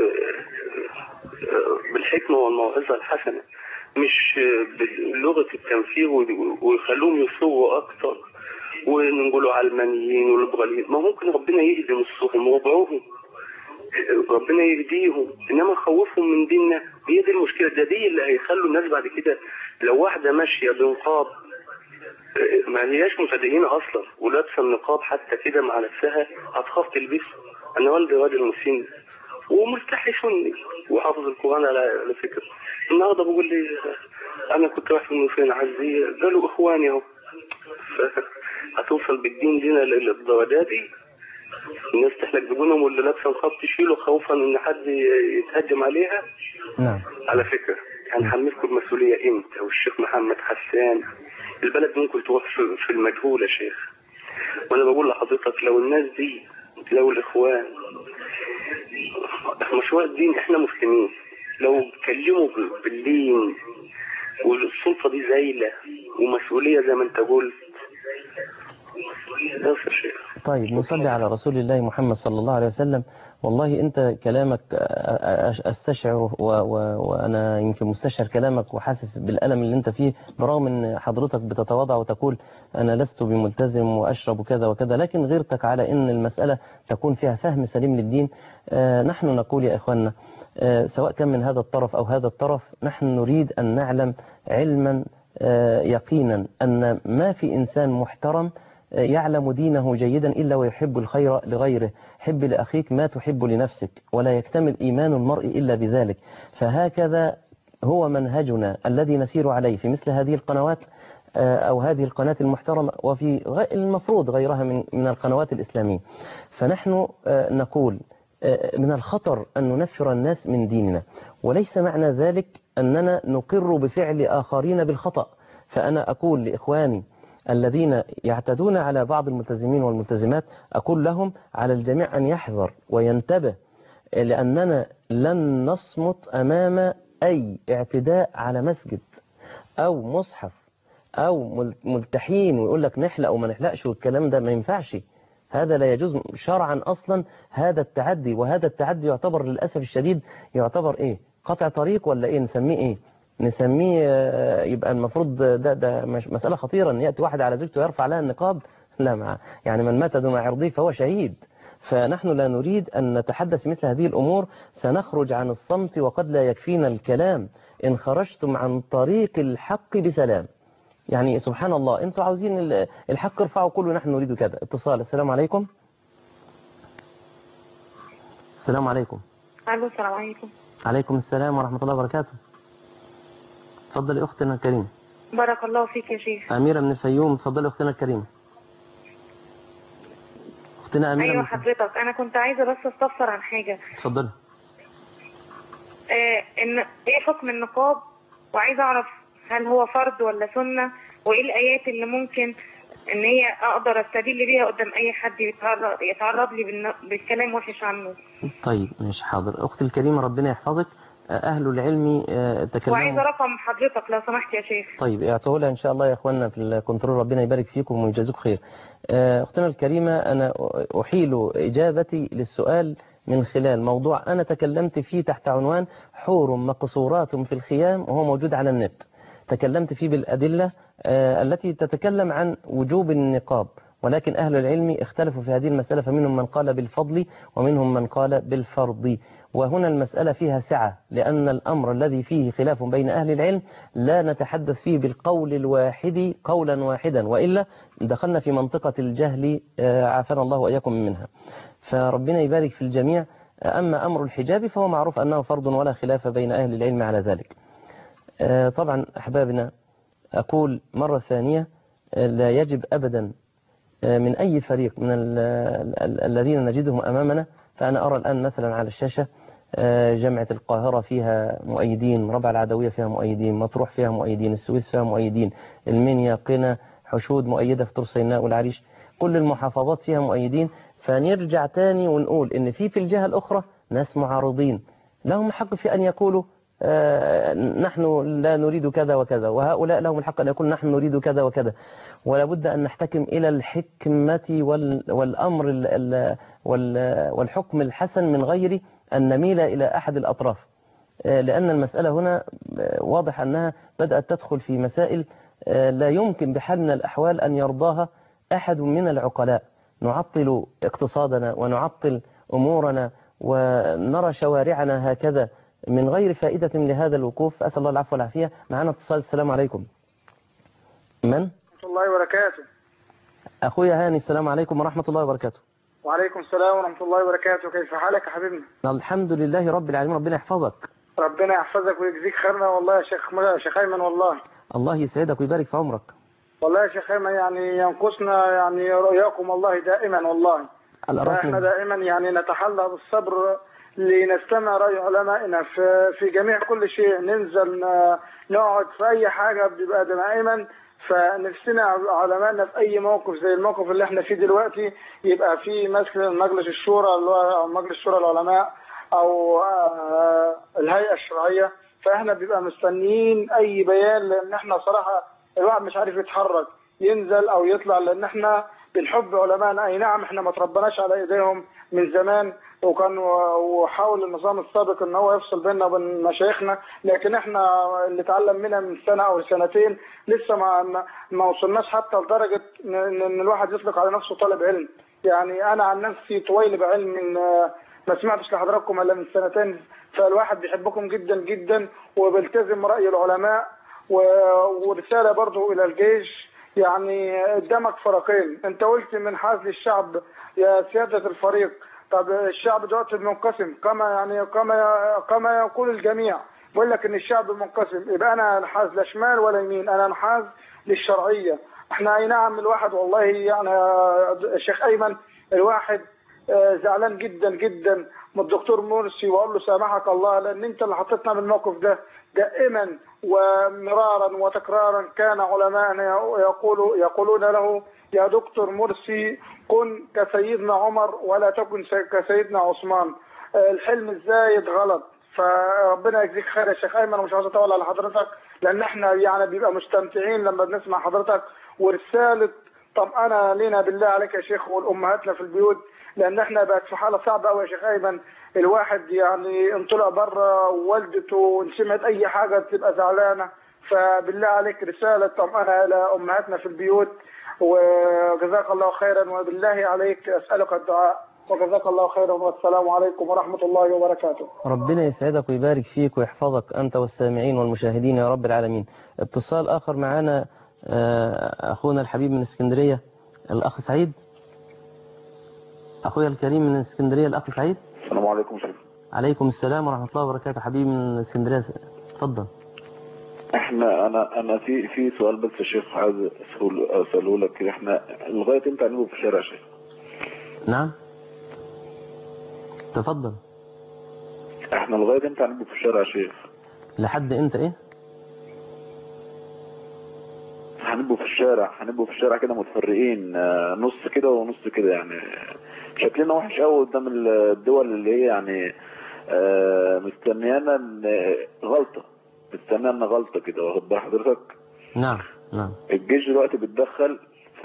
بالحكمة والموعظة الحسنة، مش بلغة التنفير ويخلوهم يصوروا أكتر ونقولوا علمانيين وليبراليين. ما ممكن ربنا يهدي نصهم وربعهم، ربنا يهديهم، إنما خوفهم من ديننا. هي دي المشكلة، دي اللي هيخلوا الناس بعد كده لو واحدة ماشية بنقاب ما هياش متدينة أصلا ولابسة النقاب حتى كده مع نفسها هتخاف تلبسه. أنا والدي راجل مسلم وملتحي سني وحافظ القرآن على فكرة. النهارده بقول لي أنا كنت رايح في المنوفية عزية، قالوا إخواني أهو. هتوصل بالدين دينا للدرجات دي؟ الناس تحلق بجونهم واللي لابسه نقاب تشيله خوفا إن حد يتهجم عليها. نعم. على فكرة هنحملكم المسؤولية إمتى؟ والشيخ محمد حسان البلد ممكن تروح في المجهول يا شيخ. وأنا بقول لحضرتك لو الناس دي، لو الإخوان مشروع الدين، إحنا مسلمين لو اتكلموا باللين والسلطة دي زايلة ومسؤولية زي ما انت قلت. طيب نصلي على رسول الله محمد صلى الله عليه وسلم. والله أنت كلامك أستشعر وأنا يمكن مستشعر كلامك وحاسس بالألم اللي أنت فيه، برغم أن حضرتك بتتواضع وتقول أنا لست بملتزم وأشرب كذا وكذا، لكن غيرتك على أن المسألة تكون فيها فهم سليم للدين. نحن نقول يا إخواننا سواء كان من هذا الطرف أو هذا الطرف، نحن نريد أن نعلم علما يقينا أن ما في إنسان محترم يعلم دينه جيدا إلا ويحب الخير لغيره. حب لأخيك ما تحب لنفسك، ولا يكتمل إيمان المرء إلا بذلك. فهكذا هو منهجنا الذي نسير عليه في مثل هذه القنوات أو هذه القناة المحترمة، وفي المفروض غيرها من القنوات الإسلامية. فنحن نقول من الخطر أن ننفر الناس من ديننا، وليس معنى ذلك أننا نقر بفعل آخرين بالخطأ. فأنا أقول لإخواني الذين يعتدون على بعض الملتزمين والملتزمات، أقول لهم على الجميع أن يحذر وينتبه، لأننا لن نصمت أمام أي اعتداء على مسجد أو مصحف أو ملتحين ويقول لك نحلق وما نحلقش، والكلام ده ما ينفعش. هذا لا يجوز شرعا أصلا، هذا التعدي. وهذا التعدي يعتبر للأسف الشديد يعتبر إيه؟ قطع طريق ولا إيه؟ نسميه إيه؟ نسميه يبقى المفروض ده مسألة خطيرة أن يأتي واحد على زوجته ويرفع لها النقاب. لا، يعني من مات دون عرضه فهو شهيد. فنحن لا نريد أن نتحدث مثل هذه الأمور، سنخرج عن الصمت وقد لا يكفينا الكلام إن خرجتم عن طريق الحق بسلام. يعني سبحان الله، أنتوا عاوزين الحق ارفعوا كله، نحن نريد كذا. اتصال. السلام عليكم. السلام عليكم. الو السلام عليكم. عليكم السلام ورحمة الله وبركاته. تفضلي أختنا الكريمة. بارك الله فيك يا شيخ. أميرة من الفيوم. تفضلي أختنا الكريمة. أختنا أميرة. أيوة حضرتك، أنا كنت عايزة بس أستفسر عن حاجة. تفضلي. إن إيه حكم النقاب، وعايزة أعرف هل هو فرض ولا سنة، وإيه الآيات اللي ممكن إن هي أقدر أستدل بيها قدام أي حد يتعرض لي بالكلام وحش عنه. طيب ماشي، حاضر. أختي الكريمة ربنا يحفظك. أهل العلم تكلموا. وعايزة رقم حضرتك لو سمحت يا شيخ. طيب اعطوه لها إن شاء الله يا إخواننا في الكنترول، ربنا يبارك فيكم ويجازيكم خير. أختنا الكريمة، أنا أحيل إجابتي للسؤال من خلال موضوع أنا تكلمت فيه تحت عنوان حور مقصورات في الخيام، وهو موجود على النت. تكلمت فيه بالأدلة التي تتكلم عن وجوب النقاب، ولكن أهل العلم اختلفوا في هذه المسألة، فمنهم من قال بالفضل ومنهم من قال بالفرض. وهنا المسألة فيها سعة، لأن الأمر الذي فيه خلاف بين أهل العلم لا نتحدث فيه بالقول الواحد قولا واحدا، وإلا دخلنا في منطقة الجهل عافانا الله وإياكم منها. فربنا يبارك في الجميع. أما أمر الحجاب فهو معروف أنه فرض ولا خلاف بين أهل العلم على ذلك. طبعا أحبابنا، أقول مرة ثانية لا يجب أبدا من أي فريق من الذين نجدهم أمامنا. فأنا أرى الآن مثلا على الشاشة جامعة القاهرة فيها مؤيدين، ربع العدوية فيها مؤيدين، مطروح فيها مؤيدين، السويس فيها مؤيدين، المنيا، قنا، حشود مؤيدة في طور سيناء والعريش، كل المحافظات فيها مؤيدين. فنرجع تاني ونقول إن في الجهة الأخرى ناس معارضين لهم حق في أن يقولوا نحن لا نريد كذا وكذا، وهؤلاء لهم الحق أن يقولوا نحن نريد كذا وكذا. ولا بد أن نحتكم إلى الحكمة والأمر والحكم الحسن من غير أن نميل إلى أحد الأطراف، لأن المسألة هنا واضح أنها بدأت تدخل في مسائل لا يمكن بحال من الأحوال أن يرضاها أحد من العقلاء. نعطل اقتصادنا ونعطل أمورنا ونرى شوارعنا هكذا من غير فائدة لهذا الوقوف. أسأل الله العفو والعافية. معنا اتصال. السلام عليكم. من؟ ورحمة الله وبركاته. أخويا هاني. السلام عليكم ورحمة الله وبركاته. وعليكم السلام ورحمة الله وبركاته. كيف حالك يا حبيبنا؟ الحمد لله رب العالمين. ربنا يحفظك. ربنا يحفظك ويجزيك خيرنا والله يا شيخ أيمن. والله الله يسعدك ويبارك في عمرك. والله يا شيخ أيمن، يعني ينقصنا يعني رؤياكم والله دائما. والله احنا دائما يعني نتحلى بالصبر لنستمع رأي علمائنا في جميع كل شيء. ننزل نقعد في أي حاجة بيبقى دائما، فنفسنا علمائنا في أي موقف زي الموقف اللي احنا فيه دلوقتي يبقى في مجلس الشورى اللي هو مجلس شورى العلماء، أو الهيئة الشرعية، فإحنا بيبقى مستنيين أي بيان، لأن إحنا صراحة الواحد مش عارف يتحرك ينزل أو يطلع، لأن إحنا بنحب علماءنا. أي نعم إحنا ما تربناش على إيديهم من زمان، وحاول النظام السابق ان هو يفصل بيننا وبين مشايخنا، لكن احنا اللي اتعلم منها من سنه او سنتين لسه ما وصلناش حتى لدرجه ان الواحد يطلق على نفسه طالب علم. يعني انا عن نفسي طويل بعلم ما سمعتش لحضراتكم الا من سنتين، فالواحد بيحبكم جدا جدا وبيلتزم راي العلماء. ورساله برضو الى الجيش، يعني قدامك فريقين، انت قلت من حاز للشعب يا سياده الفريق. طب الشعب دلوقتي منقسم كما يقول الجميع، بيقول لك ان الشعب منقسم، يبقى انا انحاز لا شمال ولا يمين، انا انحاز للشرعيه. احنا اي نعم الواحد والله يعني الشيخ ايمن الواحد زعلان جدا جدا من الدكتور مرسي، واقول له سامحك الله، لان انت اللي حطيتنا من الموقف ده. دائما ومرارا وتكرارا كان علماءنا يقولون له يا دكتور مرسي كن كسيدنا عمر ولا تكن كسيدنا عثمان. الحلم الزايد غلط، فربنا يجزيك خير يا شيخ ايمن. ومش عاوز اطول على حضرتك لان احنا يعني بيبقى مستمتعين لما بنسمع حضرتك ورساله طمأنة لنا بالله عليك يا شيخ والامهاتنا في البيوت، لان احنا بقت في حاله صعبه قوي يا شيخ ايمن. الواحد يعني ان طلع بره ووالدته ان سمعت اي حاجه تبقى زعلانه، فبالله عليك رساله طمأنة الى امهاتنا في البيوت، وجزاك الله خيرا. وبالله عليك اسالك الدعاء، وجزاك الله خيرا، والسلام عليكم ورحمه الله وبركاته. ربنا يسعدك ويبارك فيك ويحفظك انت والسامعين والمشاهدين يا رب العالمين. اتصال اخر معنا اخونا الحبيب من اسكندريه الاخ سعيد. اخويا الكريم من اسكندريه الاخ سعيد. السلام عليكم شيخ. عليكم السلام ورحمه الله وبركاته. حبيبي من اسكندريه اتفضل. انا في سؤال بس يا شيخ عايز اساله لك. احنا لغايه امتى هنبقى في الشارع يا شيخ؟ نعم تفضل. احنا لغايه امتى هنبقى في الشارع يا شيخ؟ لحد امتى ايه؟ هنبقى في الشارع كده متفرقين، نص كده ونص كده، يعني شكلنا وحش قوي قدام الدول اللي هي يعني مستنيانا غلطه كده، واخد بال حضرتك؟ نعم. الجيش دلوقتي بيتدخل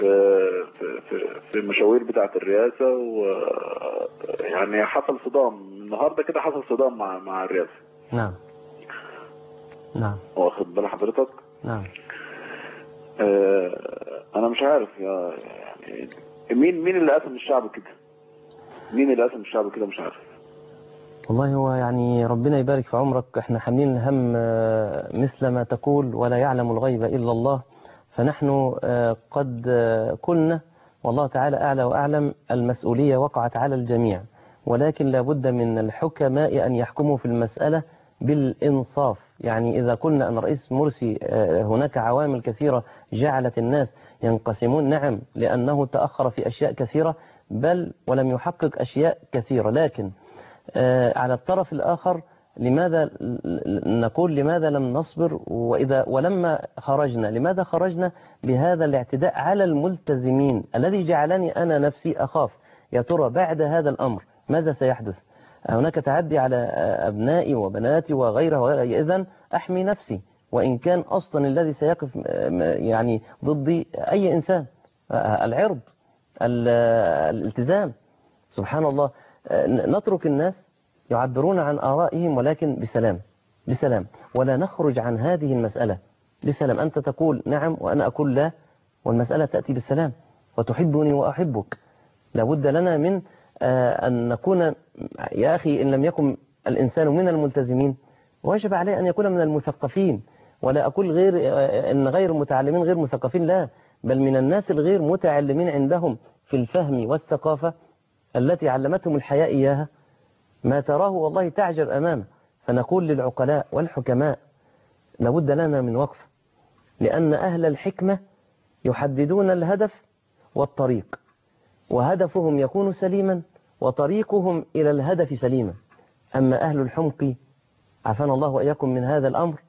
في المشاوير بتاعه الرئاسه، ويعني حصل صدام النهارده كده، حصل صدام مع الرئاسه. نعم واخد بال حضرتك؟ نعم. انا مش عارف يعني مين اللي قسم الشعب كده؟ مش عارف والله. هو يعني ربنا يبارك في عمرك، احنا حاملين الهم مثل ما تقول، ولا يعلم الغيب إلا الله. فنحن قد كنا والله تعالى أعلى وأعلم المسؤولية وقعت على الجميع، ولكن لابد من الحكماء أن يحكموا في المسألة بالإنصاف. يعني إذا قلنا أن رئيس مرسي هناك عوامل كثيرة جعلت الناس ينقسمون، نعم، لأنه تأخر في أشياء كثيرة بل ولم يحقق أشياء كثيرة، لكن على الطرف الآخر لماذا نقول لماذا لم نصبر؟ ولما خرجنا لماذا خرجنا بهذا الاعتداء على الملتزمين الذي جعلني أنا نفسي أخاف يا ترى بعد هذا الأمر ماذا سيحدث؟ هناك تعدي على أبنائي وبناتي وغيرها، إذن أحمي نفسي، وإن كان أصلا الذي سيقف يعني ضدي أي إنسان، العرض، الالتزام. سبحان الله. نترك الناس يعبرون عن آرائهم ولكن بسلام، ولا نخرج عن هذه المسألة بسلام. أنت تقول نعم وأنا أقول لا، والمسألة تأتي بالسلام، وتحبني وأحبك. لابد لنا من أن نكون يا أخي، إن لم يكن الإنسان من الملتزمين واجب عليه أن يكون من المثقفين. ولا أقول إن غير المتعلمين غير مثقفين، لا، بل من الناس الغير متعلمين عندهم في الفهم والثقافة التي علمتهم الحياة إياها ما تراه والله تعجب أمامه. فنقول للعقلاء والحكماء لابد لنا من وقف، لأن أهل الحكمة يحددون الهدف والطريق، وهدفهم يكون سليما وطريقهم إلى الهدف سليما. أما أهل الحمق عافانا الله وإياكم من هذا الأمر،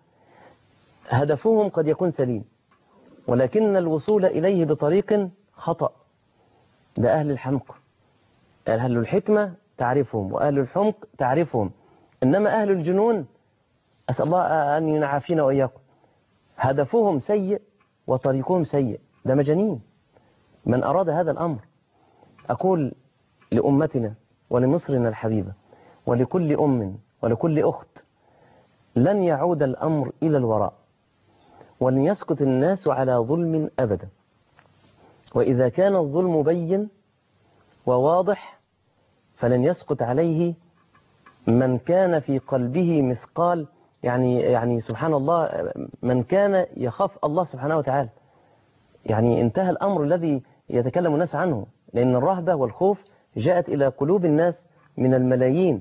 هدفهم قد يكون سليم ولكن الوصول إليه بطريق خطأ. ده أهل الحمق. أهل الحكمة تعرفهم وأهل الحمق تعرفهم، إنما أهل الجنون أسأل الله أن ينعافينا وإياكم هدفهم سيء وطريقهم سيء، ده مجانين من أراد هذا الأمر. أقول لأمتنا ولمصرنا الحبيبة ولكل أم ولكل أخت، لن يعود الأمر إلى الوراء، ولن يسكت الناس على ظلم أبدا. وإذا كان الظلم بين وواضح فلن يسكت عليه من كان في قلبه مثقال يعني سبحان الله، من كان يخاف الله سبحانه وتعالى. يعني انتهى الأمر الذي يتكلم الناس عنه، لأن الرهبة والخوف جاءت إلى قلوب الناس من الملايين،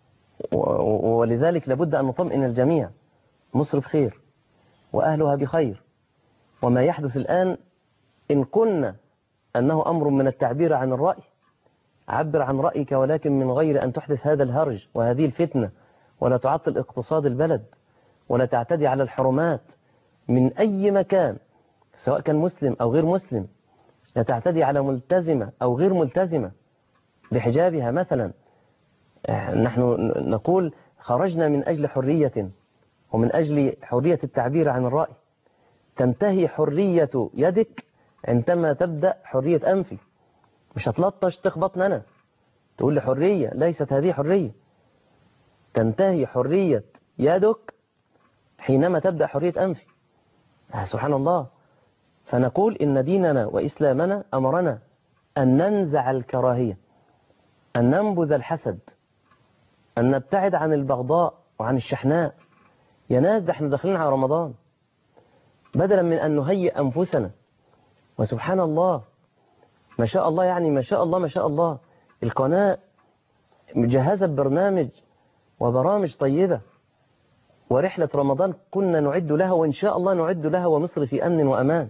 ولذلك لابد أن نطمئن الجميع. مصر بخير وأهلها بخير، وما يحدث الآن إن كنا أنه أمر من التعبير عن الرأي، عبر عن رأيك ولكن من غير أن تحدث هذا الهرج وهذه الفتنة، ولا تعطل اقتصاد البلد، ولا تعتدي على الحرمات من أي مكان سواء كان مسلم أو غير مسلم، لا تعتدي على ملتزمة أو غير ملتزمة بحجابها مثلا. نحن نقول خرجنا من أجل حرية ومن أجل حرية التعبير عن الرأي. تنتهي حرية يدك عندما تبدأ حرية أنفي. مش هتلطش تخبطنا أنا تقول لي حرية، ليست هذه حرية. تنتهي حرية يدك حينما تبدأ حرية أنفي. سبحان الله. فنقول إن ديننا وإسلامنا أمرنا أن ننزع الكراهية، أن ننبذ الحسد، أن نبتعد عن البغضاء وعن الشحناء. يا ناس ده احنا داخلين على رمضان، بدلا من أن نهيئ أنفسنا. وسبحان الله ما شاء الله، يعني ما شاء الله ما شاء الله، القناة مجهزة ببرنامج وبرامج طيبة، ورحلة رمضان كنا نعد لها وإن شاء الله نعد لها، ومصر في أمن وأمان.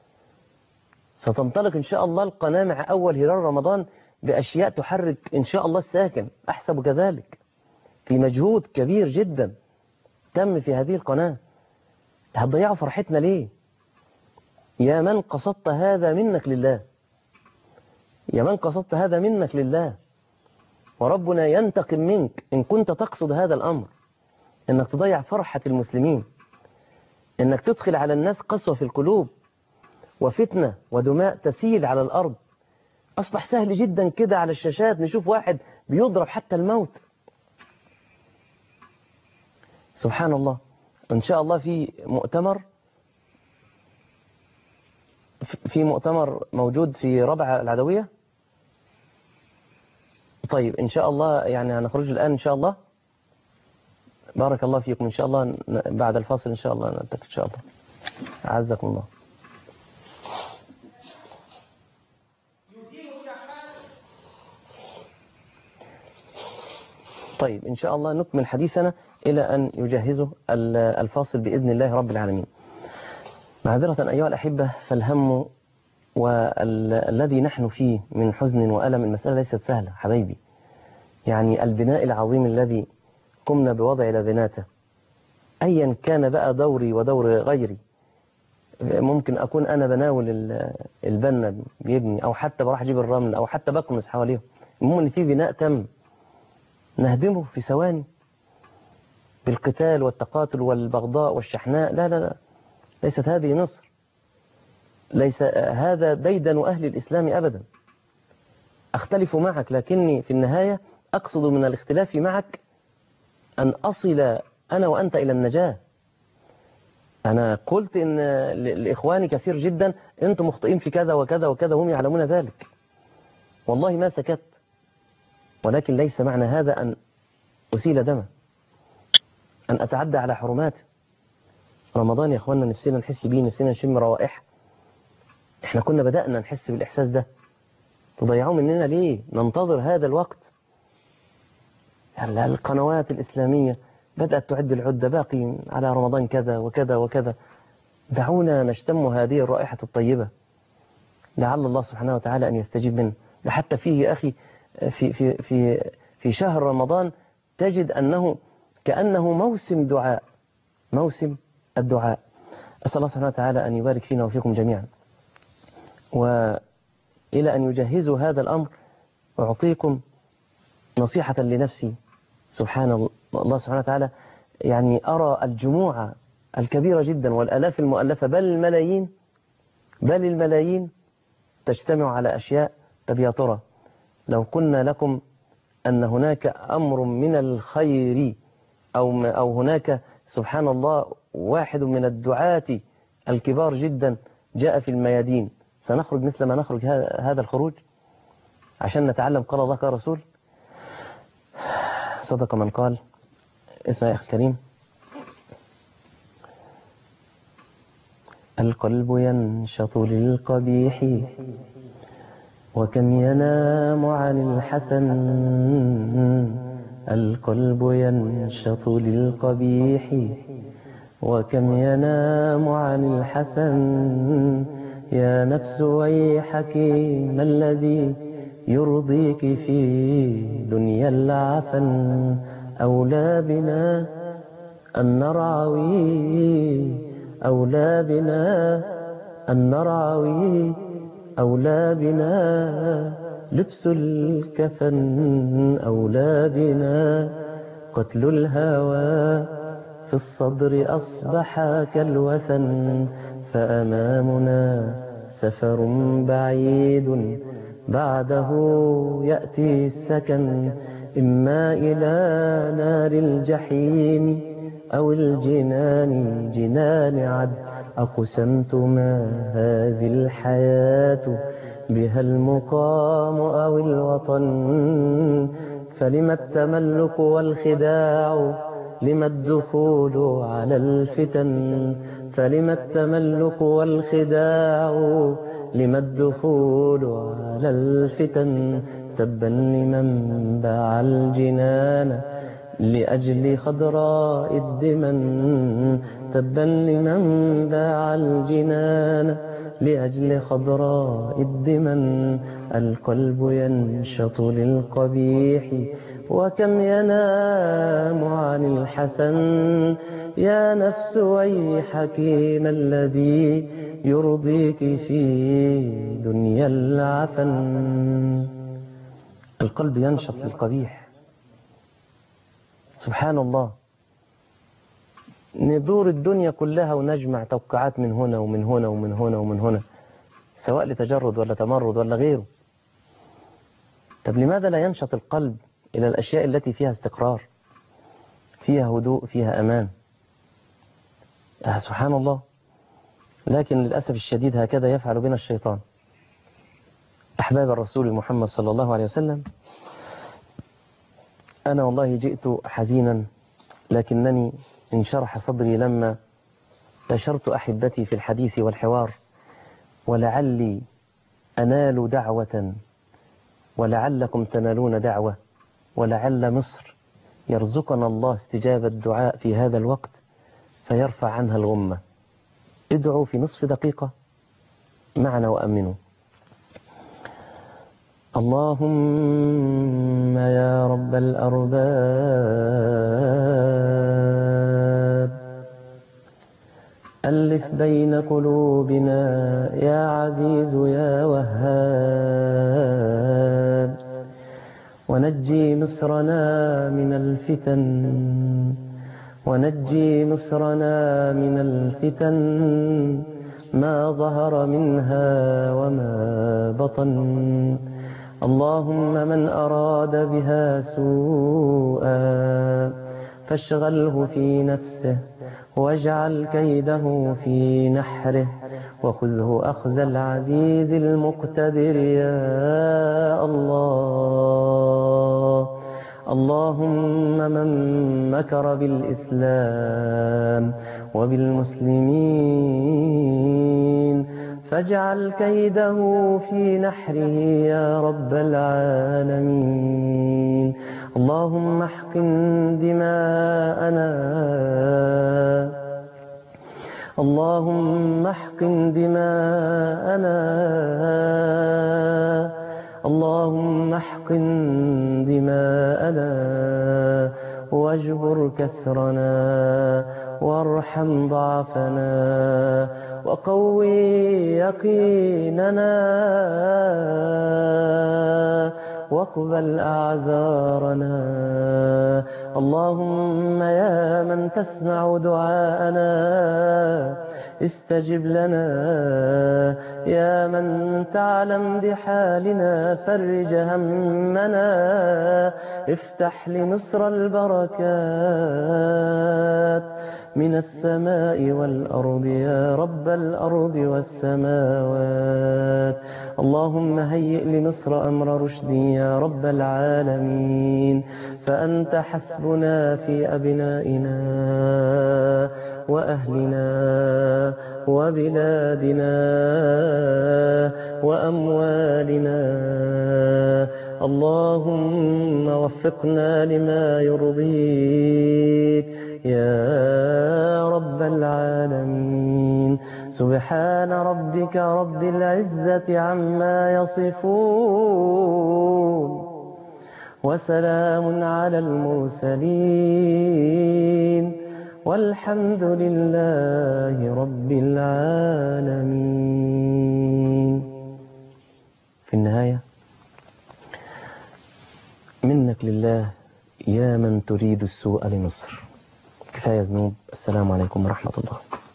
ستنطلق إن شاء الله القناة مع أول هلال رمضان بأشياء تحرك إن شاء الله الساكن، أحسب كذلك، في مجهود كبير جدا تم في هذه القناة. هتضيعوا فرحتنا ليه؟ يا من قصدت هذا منك لله، يا من قصدت هذا منك لله، وربنا ينتقم منك إن كنت تقصد هذا الأمر، إنك تضيع فرحة المسلمين، إنك تدخل على الناس قسوة في القلوب وفتنة ودماء تسيل على الأرض. أصبح سهل جدا كده على الشاشات نشوف واحد بيضرب حتى الموت. سبحان الله. إن شاء الله في مؤتمر موجود في ربع العدوية. طيب إن شاء الله يعني هنخرج الآن إن شاء الله. بارك الله فيكم. إن شاء الله بعد الفاصل إن شاء الله نلتقي إن شاء الله. أعزكم الله. طيب إن شاء الله نكمل حديثنا إلى أن يجهزوا الفاصل بإذن الله رب العالمين. معذرة أيها الأحبة، فالهم والذي نحن فيه من حزن وألم، المسألة ليست سهلة حبيبي. يعني البناء العظيم الذي قمنا بوضع لبناته، أيا كان بقى دوري ودور غيري، ممكن أكون أنا بناول البنا بيبني، أو حتى بروح أجيب الرمل، أو حتى بكنس حواليهم. المهم إن في بناء تم نهدمه في ثواني بالقتال والتقاتل والبغضاء والشحناء. لا لا لا، ليست هذه مصر، ليس هذا ديدن أهل الإسلام أبدا. أختلف معك، لكني في النهاية أقصد من الاختلاف معك أن أصل أنا وأنت إلى النجاة. أنا قلت إن لإخواني كثير جدا أنتم مخطئين في كذا وكذا وكذا، هم يعلمون ذلك، والله ما سكت، ولكن ليس معنى هذا أن أسيل دمه، أن أتعدى على حرماته. رمضان يا أخواننا نفسنا نحس بيه، نفسنا نشم روائح. إحنا كنا بدأنا نحس بالإحساس ده، تضيعوه مننا ليه؟ ننتظر هذا الوقت. يعني القنوات الإسلامية بدأت تعد العدة، باقي على رمضان كذا وكذا وكذا. دعونا نشتم هذه الرائحة الطيبة، لعل الله سبحانه وتعالى أن يستجيب منه. حتى فيه يا أخي في شهر رمضان تجد أنه كأنه موسم دعاء، موسم الدعاء. أسأل الله سبحانه وتعالى أن يبارك فينا وفيكم جميعا. وإلى أن يجهزوا هذا الأمر أعطيكم نصيحة لنفسي سبحان الله سبحانه وتعالى، يعني أرى الجموع الكبيرة جدا والآلاف المؤلفة بل الملايين تجتمع على أشياء. طب يا ترى لو قلنا لكم أن هناك أمر من الخير أو هناك سبحان الله واحد من الدعاة الكبار جدا جاء في الميادين، سنخرج مثل ما نخرج هذا الخروج عشان نتعلم قال الله قال رسول؟ صدق من قال. اسمع يا أخي الكريم: القلب ينشط للقبيح وكم ينام عن الحسن. القلب ينشط للقبيح وكم ينام عن الحسن. يا نفس ويحك ما الذي يرضيك في دنيا العفن. أولى بنا أن نرعوي أولى بنا أن نرعوي أولى بنا لبس الكفن. أولى بنا قتل الهوى في الصدر أصبح كالوثن. فأمامنا سفر بعيد بعده يأتي السكن. إما إلى نار الجحيم أو الجنان جنان عدن. أقسمت ما هذه الحياة بها المقام أو الوطن. فلم التملك والخداع لم الدخول على الفتن. فلم التملك والخداع لم الدخول على الفتن. تبا لمن باع الجنان لأجل خضراء الدمن. تبا لمن باع الجنان لأجل خضراء الدمن. القلب ينشط للقبيح وكم ينام عن الحسن. يا نفس ويحك ما الذي يرضيك في دنيا العفن. القلب ينشط للقبيح. سبحان الله، ندور الدنيا كلها ونجمع توقعات من هنا ومن هنا ومن هنا ومن هنا، سواء لتجرد ولا تمرد ولا غيره. طب لماذا لا ينشط القلب إلى الأشياء التي فيها استقرار، فيها هدوء، فيها أمان؟ سبحان الله. لكن للأسف الشديد هكذا يفعل بنا الشيطان. أحباب الرسول محمد صلى الله عليه وسلم، أنا والله جئت حزينا، لكنني انشرح صدري لما بشرت أحبتي في الحديث والحوار، ولعلي أنال دعوة ولعلكم تنالون دعوة، ولعل مصر يرزقنا الله استجابة الدعاء في هذا الوقت فيرفع عنها الغمة. ادعوا في نصف دقيقة معنا وأمنوا. اللهم يا رب الأرباب ألف بين قلوبنا يا عزيز يا وهاب. ونجي مصرنا من الفتن، ونجي مصرنا من الفتن ما ظهر منها وما بطن. اللهم من أراد بها سوءا فاشغله في نفسه واجعل كيده في نحره وخذه أخذ العزيز المقتدر يا الله. اللهم من مكر بالإسلام وبالمسلمين فاجعل كيده في نحره يا رب العالمين. اللهم احقن دماءنا، اللهم احقن دماءنا، اللهم احقن دماءنا واجبر كسرنا وارحم ضعفنا وقوي يقيننا واقبل أعذارنا. اللهم يا من تسمع دعاءنا استجب لنا، يا من تعلم بحالنا فرج همنا، افتح لمصر البركات من السماء والأرض يا رب الأرض والسماوات. اللهم هيئ لمصر أمر رشد يا رب العالمين، فأنت حسبنا في أبنائنا وأهلنا وبلادنا وأموالنا. اللهم وفقنا لما يرضيك يا رب العالمين. سبحان ربك رب العزة عما يصفون، وسلام على المرسلين، والحمد لله رب العالمين. في النهاية منك لله يا من تريد السوء لمصر. كفاية ذنوب. السلام عليكم ورحمة الله.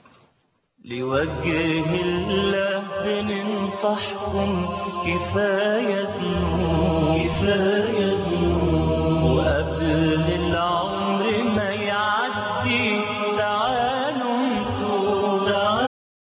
لوجه الله بننصحكم، كفاية ذنوب.